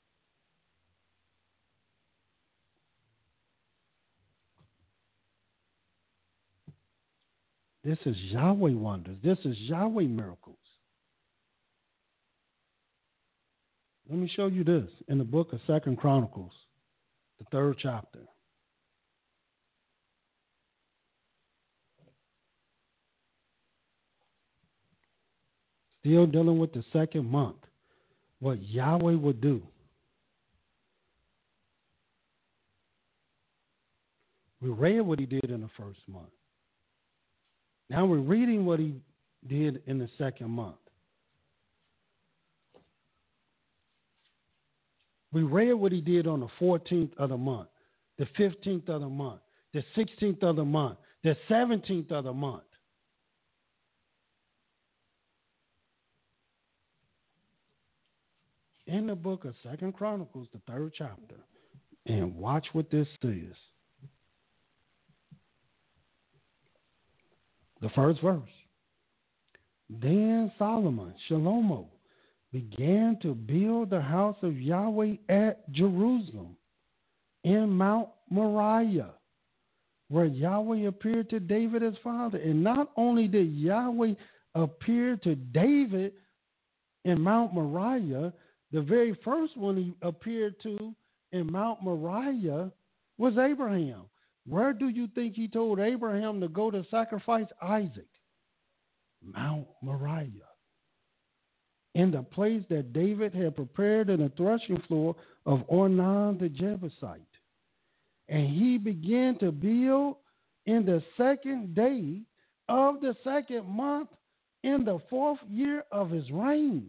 This is Yahweh wonders. This is Yahweh miracles. Let me show you this in the book of 2 Chronicles, the 3rd chapter. Still dealing with the 2nd month, what Yahweh would do. We read what he did in the 1st month. Now we're reading what he did in the 2nd month. We read what he did on the 14th of the month, the 15th of the month, the 16th of the month, the 17th of the month. In the book of 2 Chronicles, the 3rd chapter. And watch what this says. The first verse. Then Solomon, Shlomo, began to build the house of Yahweh at Jerusalem in Mount Moriah, where Yahweh appeared to David his father. And not only did Yahweh appear to David in Mount Moriah, the very first one he appeared to in Mount Moriah was Abraham. Where do you think he told Abraham to go to sacrifice Isaac? Mount Moriah. In the place that David had prepared in the threshing floor of Ornan the Jebusite. And he began to build in the 2nd day of the 2nd month in the 4th year of his reign.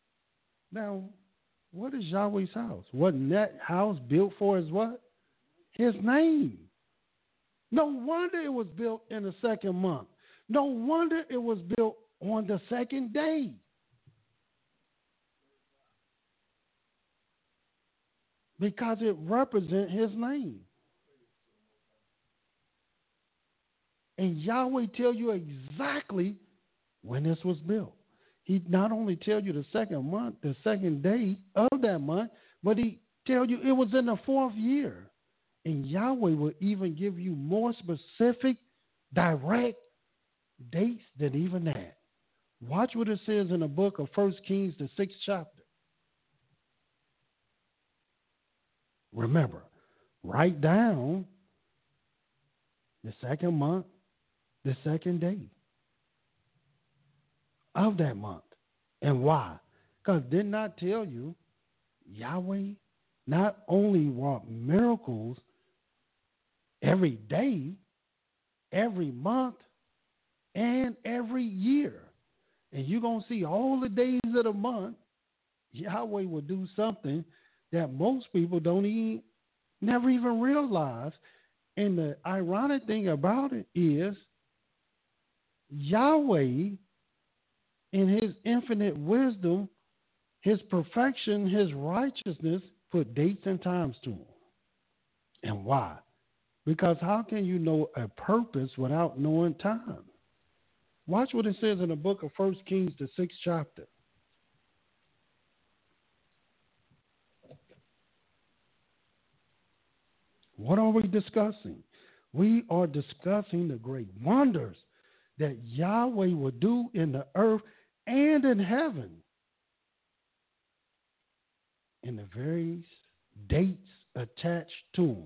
Now, what is Yahweh's house? Wasn't that house built for his what? his name. No wonder it was built in the second month. No wonder it was built on the second day. Because it represents his name. And Yahweh tell you exactly when this was built. He not only tell you the second month, the second day of that month, but he tell you it was in the 4th year. And Yahweh will even give you more specific, direct dates than even that. Watch what it says in the book of 1 Kings, the 6th chapter. Remember, write down the second month, the second day of that month. And why? Because did not tell you Yahweh not only wrought miracles every day, every month, and every year. And you're going to see all the days of the month, Yahweh will do something that most people never even realize. And the ironic thing about it is Yahweh, in his infinite wisdom, his perfection, his righteousness, put dates and times to him. And why? Because how can you know a purpose without knowing time? Watch what it says in the book of 1 Kings, the 6th chapter. What are we discussing? We are discussing the great wonders that Yahweh will do in the earth and in heaven. And the various dates attached to them.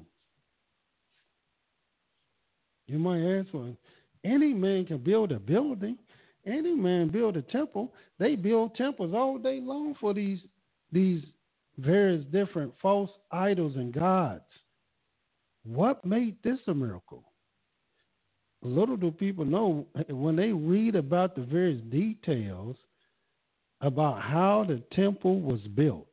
You might ask, well, any man can build a building. Any man build a temple. They build temples all day long for these various different false idols and gods. What made this a miracle? Little do people know, when they read about the various details about how the temple was built,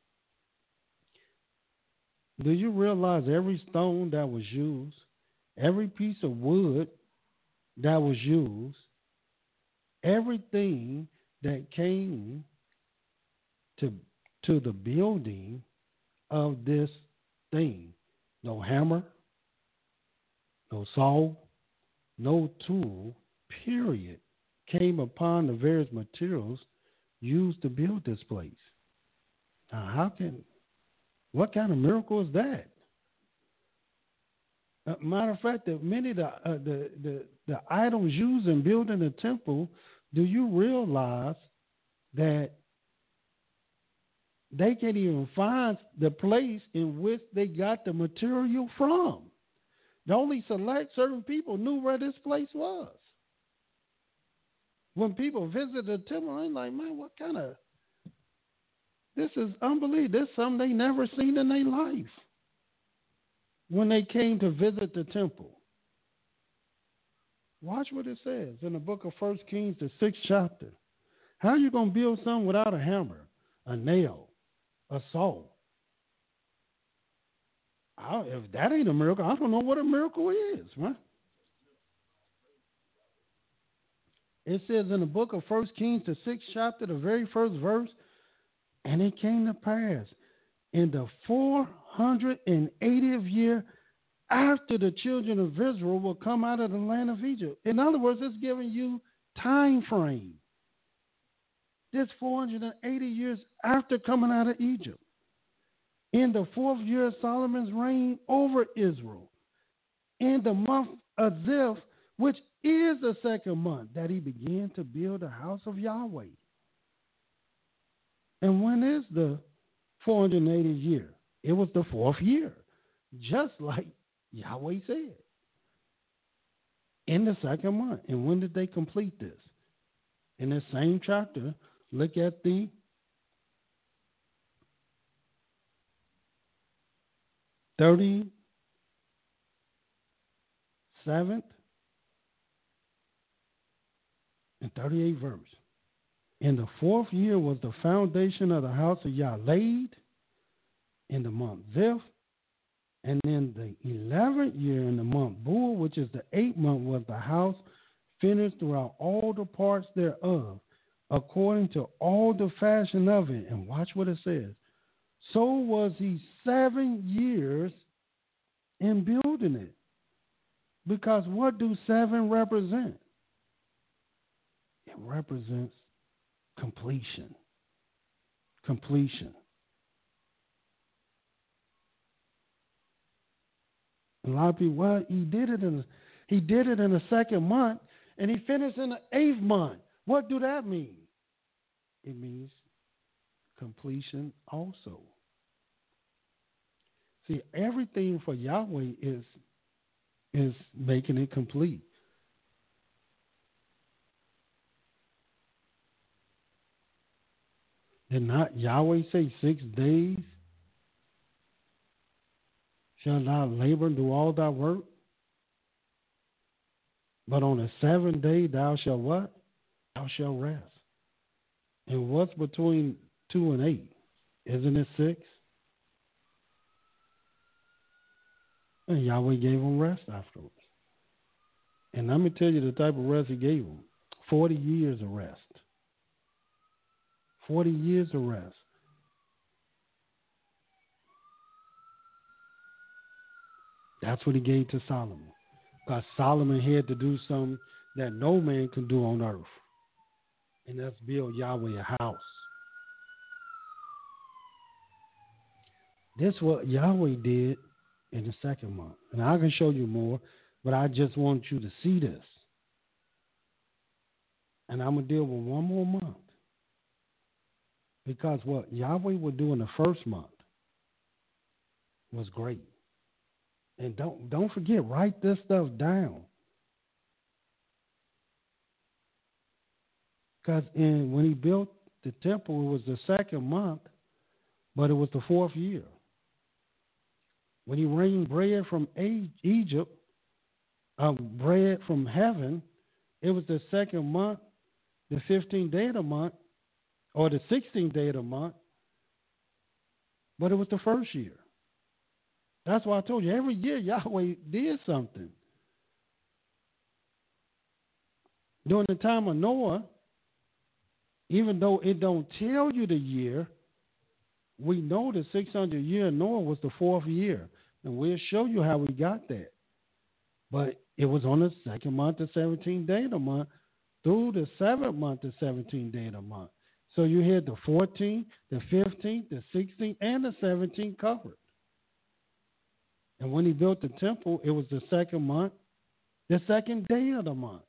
do you realize every stone that was used, every piece of wood that was used, everything that came to the building of this thing? No hammer, no saw, no tool, period, came upon the various materials used to build this place. Now, what kind of miracle is that? Matter of fact, that many of the items used in building the temple, do you realize that they can't even find the place in which they got the material from? The only select certain people knew where this place was. When people visit the temple, I'm like, man, what kind of, this is unbelievable. This is something they never seen in their life when they came to visit the temple. Watch what it says in the book of 1 Kings, the 6th chapter. How are you going to build something without a hammer, a nail, a saw? If that ain't a miracle, I don't know what a miracle is, man. It says in the book of 1 Kings, the 6th chapter, the very first verse, and it came to pass in the 480th year after the children of Israel will come out of the land of Egypt. In other words, it's giving you time frame. This 480 years after coming out of Egypt. In the 4th year of Solomon's reign over Israel, in the month of Ziph, which is the second month, that he began to build the house of Yahweh. And when is the 480th year? It was the 4th year, just like Yahweh said, in the second month. And when did they complete this? In the same chapter, look at the 37th and 38th verse. In the 4th year was the foundation of the house of Yah laid in the month Ziph, And then the 11th year in the month Bul, which is the 8th month, was the house finished throughout all the parts thereof, according to all the fashion of it. And watch what it says. So was he 7 years in building it. Because what do 7 represent? It represents completion. Completion. A lot of people, well, he did it in the second month, and he finished in the 8th month. What do that mean? It means completion also. See, everything for Yahweh is making it complete. Did not Yahweh say 6 days shall thou labor and do all thy work? But on the 7th day thou shalt what? Thou shalt rest. And what's between 2 and 8? Isn't it 6? And Yahweh gave him rest afterwards. And let me tell you the type of rest he gave him. 40 years of rest. 40 years of rest. That's what he gave to Solomon. Because Solomon had to do something that no man can do on earth. And that's build Yahweh a house. This is what Yahweh did in the second month. And I can show you more, but I just want you to see this. And I'm going to deal with one more month. Because what Yahweh would do in the first month was great. And don't forget, write this stuff down. Because when he built the temple, it was the second month, but it was the 4th year. When he rained bread from Egypt, bread from heaven, it was the second month, the 15th day of the month, or the 16th day of the month, but it was the first year. That's why I told you, every year Yahweh did something. During the time of Noah, even though it don't tell you the year, we know the 600 year of Noah was the 4th year. And we'll show you how we got that. But it was on the second month, the 17th day of the month, through the 7th month, the 17th day of the month. So you had the 14th, the 15th, the 16th, and the 17th covered. And when he built the temple, it was the second month, the second day of the month.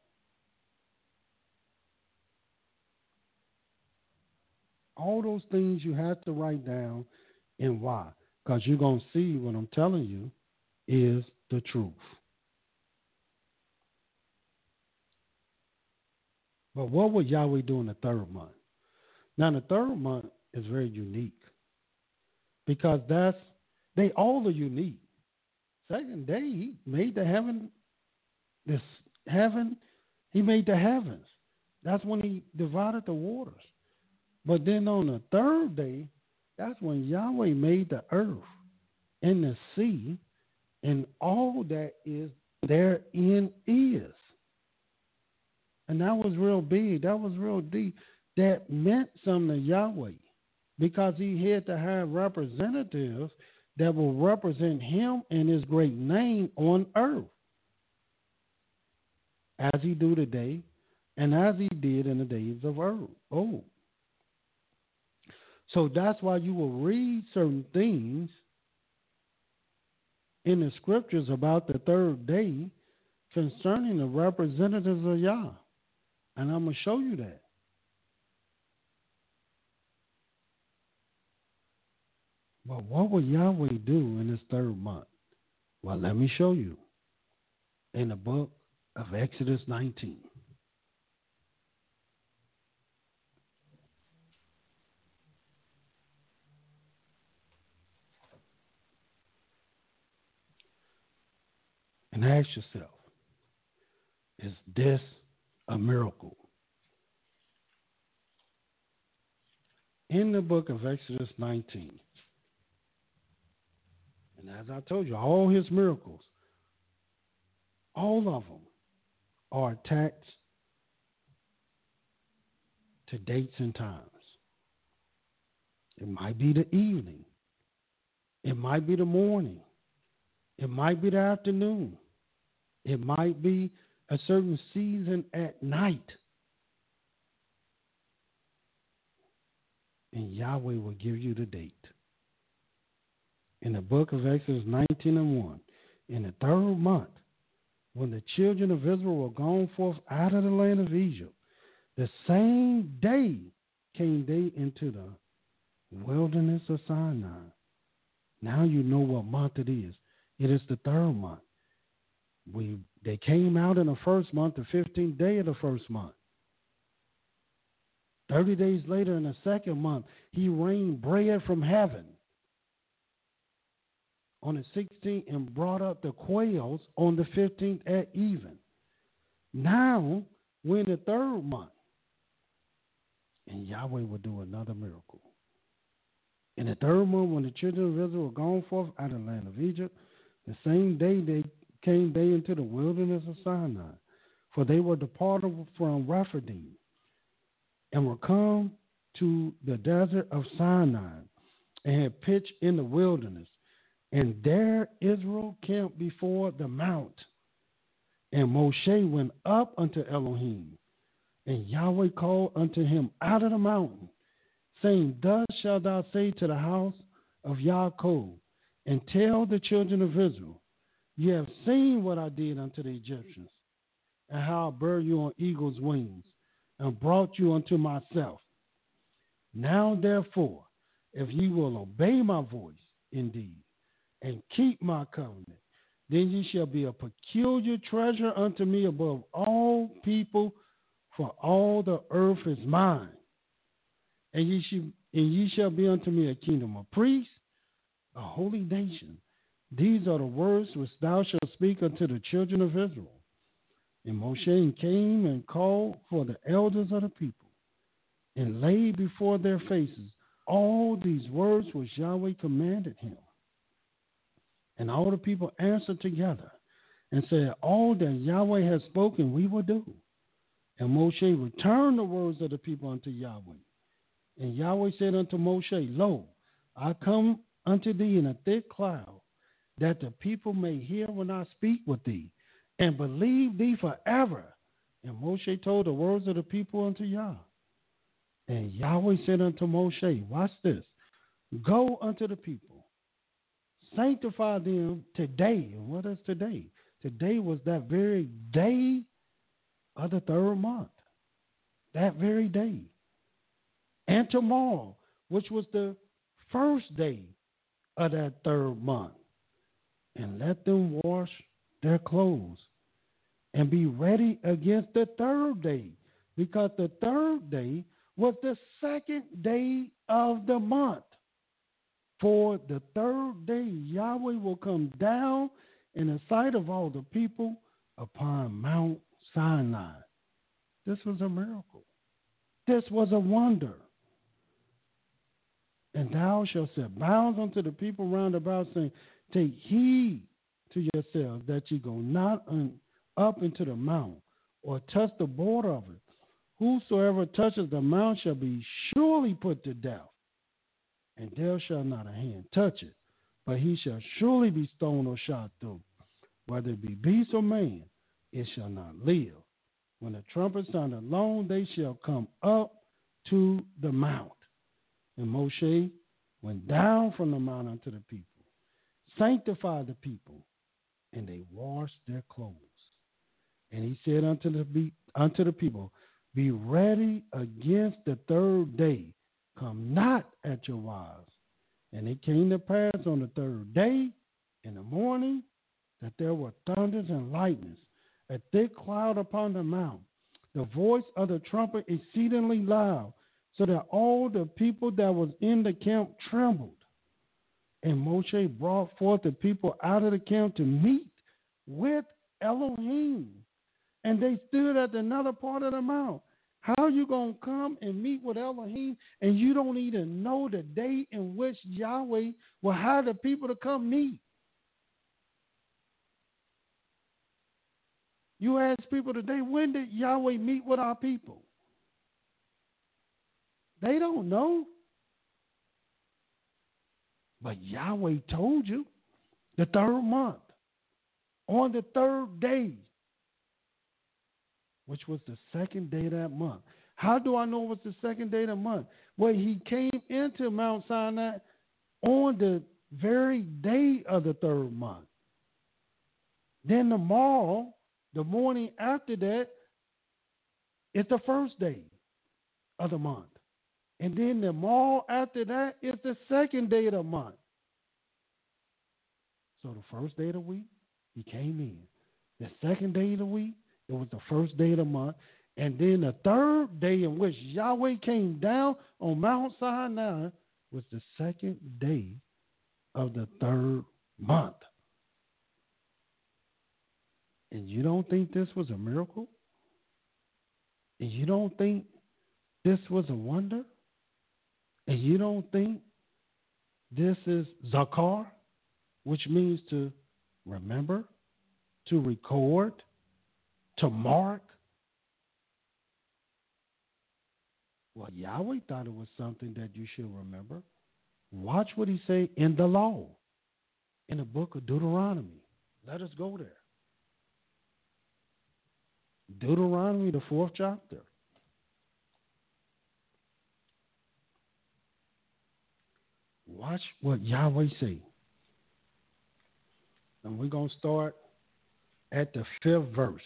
All those things you have to write down, and why? Because you're going to see what I'm telling you is the truth. But what would Yahweh do in the 3rd month? Now, the 3rd month is very unique because they all are unique. Second day, he made the heaven, he made the heavens. That's when he divided the waters. But then on the 3rd day, that's when Yahweh made the earth and the sea and all that is therein is. And that was real big. That was real deep. That meant something to Yahweh because he had to have representatives that will represent him and his great name on earth. As he do today and as he did in the days of old. So that's why you will read certain things in the scriptures about the 3rd day concerning the representatives of Yah. And I'm going to show you that. But what will Yahweh do in this 3rd month? Well, let me show you. In the book of Exodus 19. And ask yourself, is this a miracle? In the book of Exodus 19, And as I told you, all his miracles, all of them are attached to dates and times. It might be the evening. It might be the morning. It might be the afternoon. It might be a certain season at night. And Yahweh will give you the date. In the book of Exodus 19:1, in the third month, when the children of Israel were gone forth out of the land of Egypt, the same day came they into the wilderness of Sinai. Now you know what month it is. It is the third month. They came out in the first month, the 15th day of the first month. 30 days later in the second month, he rained bread from heaven on the 16th and brought up the quails on the 15th at even. Now we're in the third month, and Yahweh will do another miracle. In the third month, when the children of Israel were gone forth out of the land of Egypt, the same day they came into the wilderness of Sinai, for they were departed from Rephidim, and were come to the desert of Sinai, and had pitched in the wilderness. And there Israel camped before the mount. And Moshe went up unto Elohim, and Yahweh called unto him out of the mountain, saying, Thus shalt thou say to the house of Yaakov, and tell the children of Israel, Ye have seen what I did unto the Egyptians, and how I bare you on eagle's wings, and brought you unto myself. Now therefore, if ye will obey my voice indeed, and keep my covenant, then ye shall be a peculiar treasure unto me above all people, for all the earth is mine. And ye shall be unto me a kingdom of priests, a holy nation. These are the words which thou shalt speak unto the children of Israel. And Moshe came and called for the elders of the people, and laid before their faces all these words which Yahweh commanded him. And all the people answered together and said, All that Yahweh has spoken we will do. And Moshe returned the words of the people unto Yahweh. And Yahweh said unto Moshe, Lo, I come unto thee in a thick cloud, that the people may hear when I speak with thee, and believe thee forever. And Moshe told the words of the people unto Yah. And Yahweh said unto Moshe, watch this, go unto the people, sanctify them today. And what is today? Today was that very day of the third month. That very day. And tomorrow, which was the first day of that third month. And let them wash their clothes and be ready against the third day, because the third day was the second day of the month. For the third day Yahweh will come down in the sight of all the people upon Mount Sinai. This was a miracle. This was a wonder. And thou shalt set bounds unto the people round about, saying, take heed to yourselves that ye go not up into the mount, or touch the border of it. Whosoever touches the mount shall be surely put to death. And there shall not a hand touch it, but he shall surely be stoned or shot through. Whether it be beast or man, it shall not live. When the trumpet sounded long, they shall come up to the mount. And Moshe went down from the mount unto the people, sanctified the people, and they washed their clothes. And he said unto the people, be ready against the third day. Come not at your wives. And it came to pass on the third day in the morning that there were thunders and lightnings, a thick cloud upon the mount, the voice of the trumpet exceedingly loud, so that all the people that was in the camp trembled. And Moshe brought forth the people out of the camp to meet with Elohim. And they stood at another part of the mount. How are you going to come and meet with Elohim and you don't even know the day in which Yahweh will have the people to come meet? You ask people today, when did Yahweh meet with our people? They don't know. But Yahweh told you the third month, on the third day, which was the second day of that month. How do I know it was the second day of the month? Well, he came into Mount Sinai on the very day of the third month. Then tomorrow, the morning after that, is the first day of the month. And then the morrow after that is the second day of the month. So the first day of the week, he came in. The second day of the week, it was the first day of the month. And then the third day in which Yahweh came down on Mount Sinai was the second day of the third month. And you don't think this was a miracle? And you don't think this was a wonder? And you don't think this is Zakar, which means to remember, to record, to mark? Well, Yahweh thought it was something that you should remember. Watch what he say in the law, in the book of Deuteronomy. Let us go there. Deuteronomy, the 4th chapter. Watch what Yahweh say. And we're going to start at the 5th verse.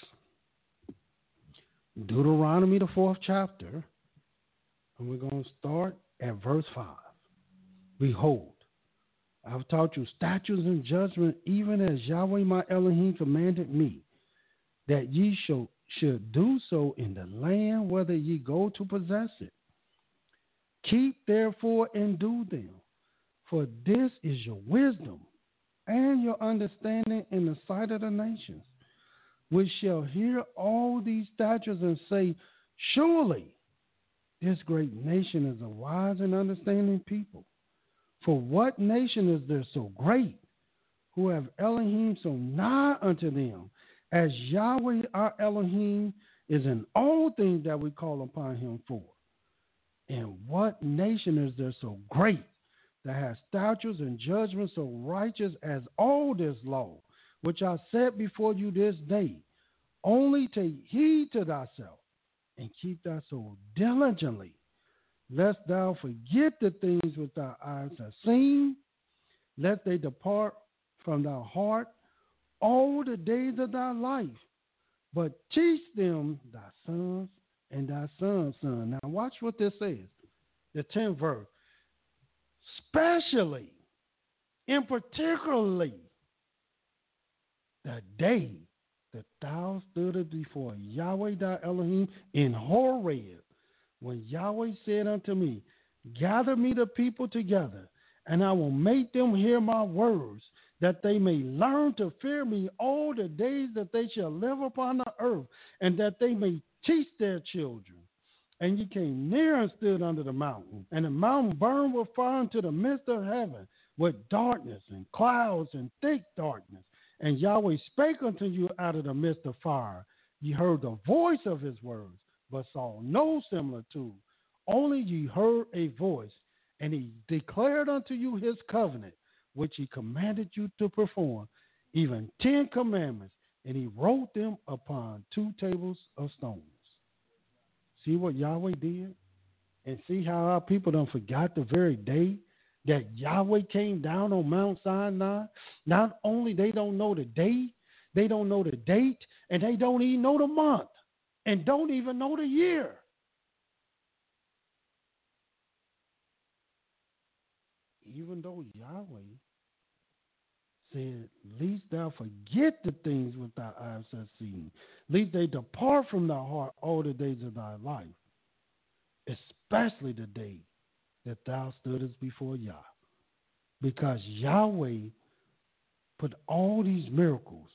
Deuteronomy, the 4th chapter. And we're going to start at verse 5. Behold, I have taught you statutes and judgment, even as Yahweh my Elohim commanded me, that ye should do so in the land whether ye go to possess it. Keep therefore and do them, for this is your wisdom and your understanding in the sight of the nations, which shall hear all these statutes and say, surely this great nation is a wise and understanding people. For what nation is there so great, who have Elohim so nigh unto them, as Yahweh our Elohim is in all things that we call upon him for? And what nation is there so great, that has statutes and judgments so righteous as all this law, which I set before you this day? Only take heed to thyself, and keep thy soul diligently, lest thou forget the things which thy eyes have seen, lest they depart from thy heart all the days of thy life. But teach them thy sons and thy sons' son. Now watch what this says. The 10th verse. Especially, and particularly, the day that thou stoodest before Yahweh thy Elohim in Horeb, when Yahweh said unto me, gather me the people together, and I will make them hear my words, that they may learn to fear me all the days that they shall live upon the earth, and that they may teach their children. And ye came near and stood under the mountain, and the mountain burned with fire into the midst of heaven, with darkness and clouds and thick darkness. And Yahweh spake unto you out of the midst of fire. Ye heard the voice of his words, but saw no similitude. Only ye heard a voice, and he declared unto you his covenant, which he commanded you to perform, even 10 commandments, and he wrote them upon 2 tables of stones. See what Yahweh did? And see how our people done forgot the very day that Yahweh came down on Mount Sinai? Not only they don't know the day, they don't know the date, and they don't even know the month, and don't even know the year. Even though Yahweh said, lest thou forget the things which thy eyes have seen, lest they depart from thy heart all the days of thy life, especially the day that thou stoodest before Yah. Because Yahweh put all these miracles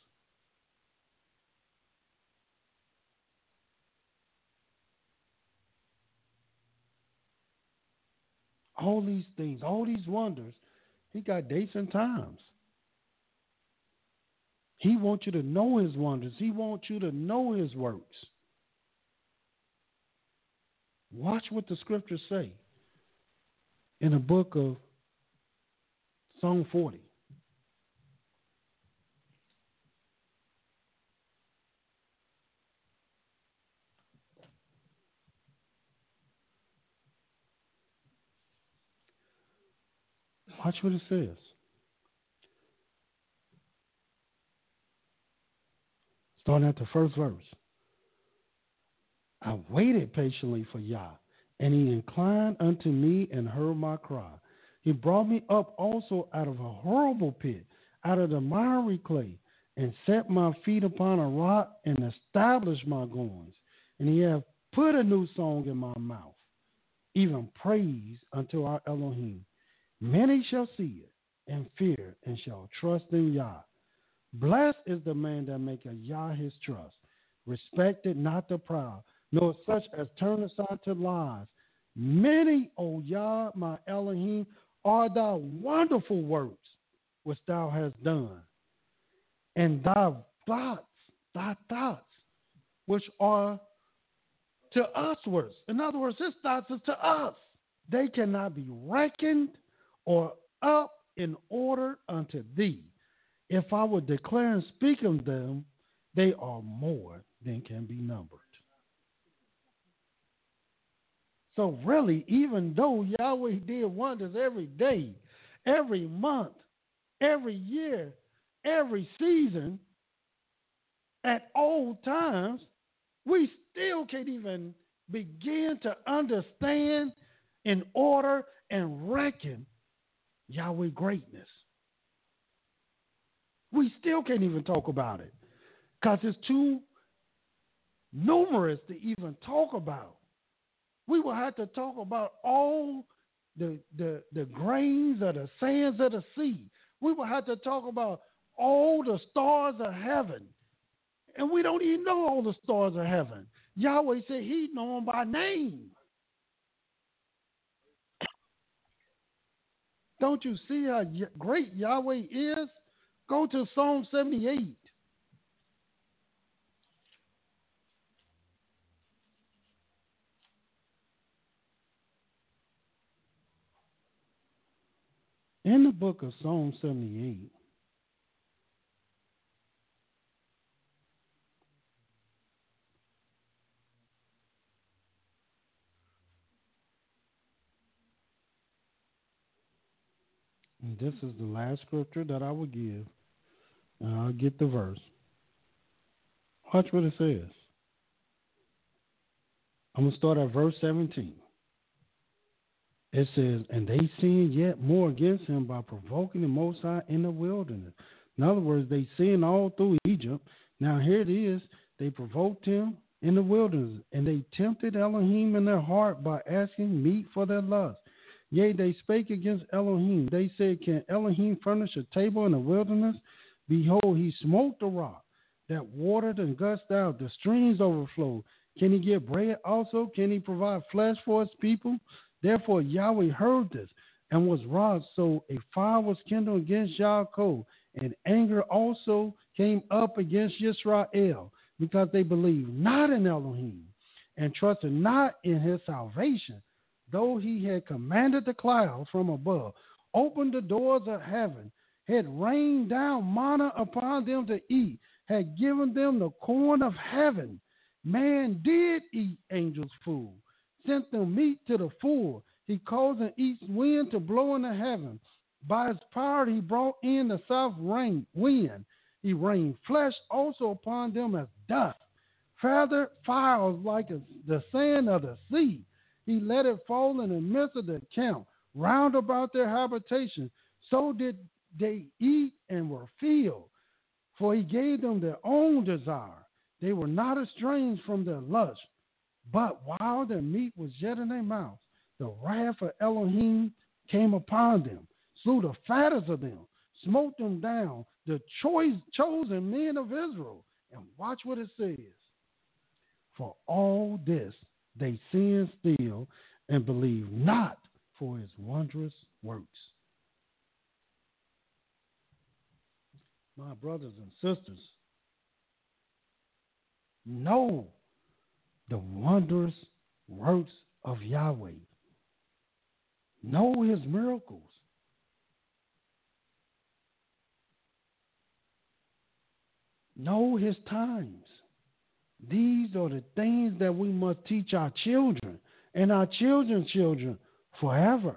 all these things, all these wonders, he got dates and times. He wants you to know his wonders. He wants you to know his works. Watch what the scriptures say in the book of Psalm 40. Watch what it says. Starting at the first verse. I waited patiently for Yah, and he inclined unto me and heard my cry. He brought me up also out of a horrible pit, out of the miry clay, and set my feet upon a rock and established my goings. And he hath put a new song in my mouth, even praise unto our Elohim. Many shall see it and fear and shall trust in Yah. Blessed is the man that maketh Yah his trust. Respected not the proud, nor such as turn aside to lies. Many, O Yah, my Elohim, are thy wonderful works which thou hast done, and thy thoughts, which are to uswards. In other words, his thoughts is to us. They cannot be reckoned or up in order unto thee. If I would declare and speak of them, they are more than can be numbered. So really, even though Yahweh did wonders every day, every month, every year, every season, at all times, we still can't even begin to understand in order and reckon Yahweh greatness. We still can't even talk about it because it's too numerous to even talk about. We will have to talk about all the grains of the sands of the sea. We will have to talk about all the stars of heaven. And we don't even know all the stars of heaven. Yahweh said he know them by name. Don't you see how great Yahweh is? Go to Psalm 78. In the book of Psalm 78, and this is the last scripture that I will give, and I'll get the verse. Watch what it says. I'm going to start at verse 17. It says, and they sinned yet more against him by provoking the Most High in the wilderness. In other words, they sinned all through Egypt. Now here it is. They provoked him in the wilderness, and they tempted Elohim in their heart by asking meat for their lust. Yea, they spake against Elohim. They said, can Elohim furnish a table in the wilderness? Behold, he smote the rock that watered and gushed out. The streams overflowed. Can he give bread also? Can he provide flesh for his people? Therefore Yahweh heard this and was wroth. So a fire was kindled against Yaakov, and anger also came up against Yisrael, because they believed not in Elohim and trusted not in his salvation, though he had commanded the clouds from above, opened the doors of heaven, had rained down manna upon them to eat, had given them the corn of heaven. Man did eat angels' food, sent them meat to the full. He caused an east wind to blow in the heaven. By his power he brought in the south wind. He rained flesh also upon them as dust, feathered fowls like the sand of the sea. He let it fall in the midst of the camp, round about their habitation. So did they eat and were filled, for he gave them their own desire. They were not estranged from their lust. But while their meat was yet in their mouths, the wrath of Elohim came upon them, slew the fattest of them, smote them down, the chosen men of Israel. And watch what it says. For all this they sin still and believe not for his wondrous works. my brothers and sisters, know the wondrous works of Yahweh. Know his miracles. Know his times. These are the things that we must teach our children and our children's children forever.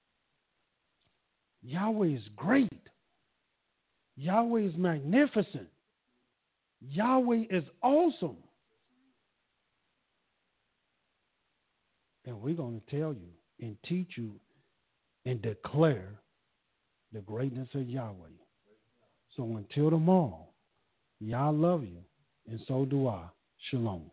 Yahweh is great. Yahweh is magnificent. Yahweh is awesome. And we're going to tell you and teach you and declare the greatness of Yahweh. So until tomorrow, Yah love you, and so do I. Shalom.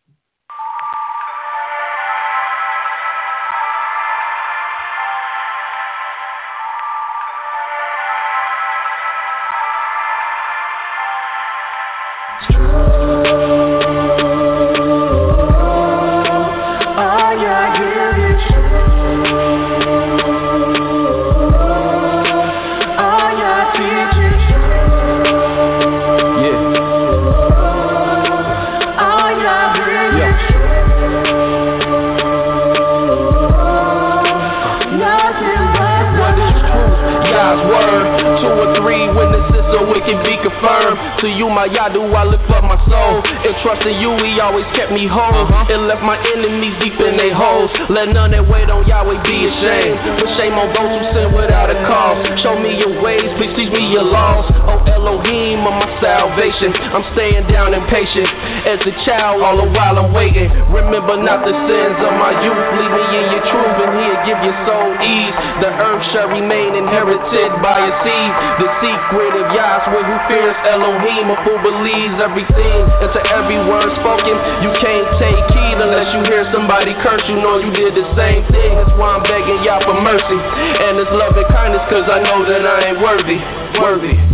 To you, my Yadu, I lift up my soul. And trusting you, he always kept me whole. And left my enemies deep in their holes. Let none that wait on Yahweh be ashamed. But shame on those who sin without a cause. Show me your ways, please teach me your laws. Oh Elohim of my salvation, I'm staying down impatient. As a child, all the while I'm waiting. Remember not the sins of my youth. Lead me in your truth, and he'll give your soul ease. The earth shall remain inherited by a seed. The secret of Yahweh who fears Elohim, of who believes everything. And to every word spoken, you can't take heed unless you hear somebody curse. You know you did the same thing. That's why I'm begging Yah for mercy and His love and kindness, cause I know that I ain't worthy.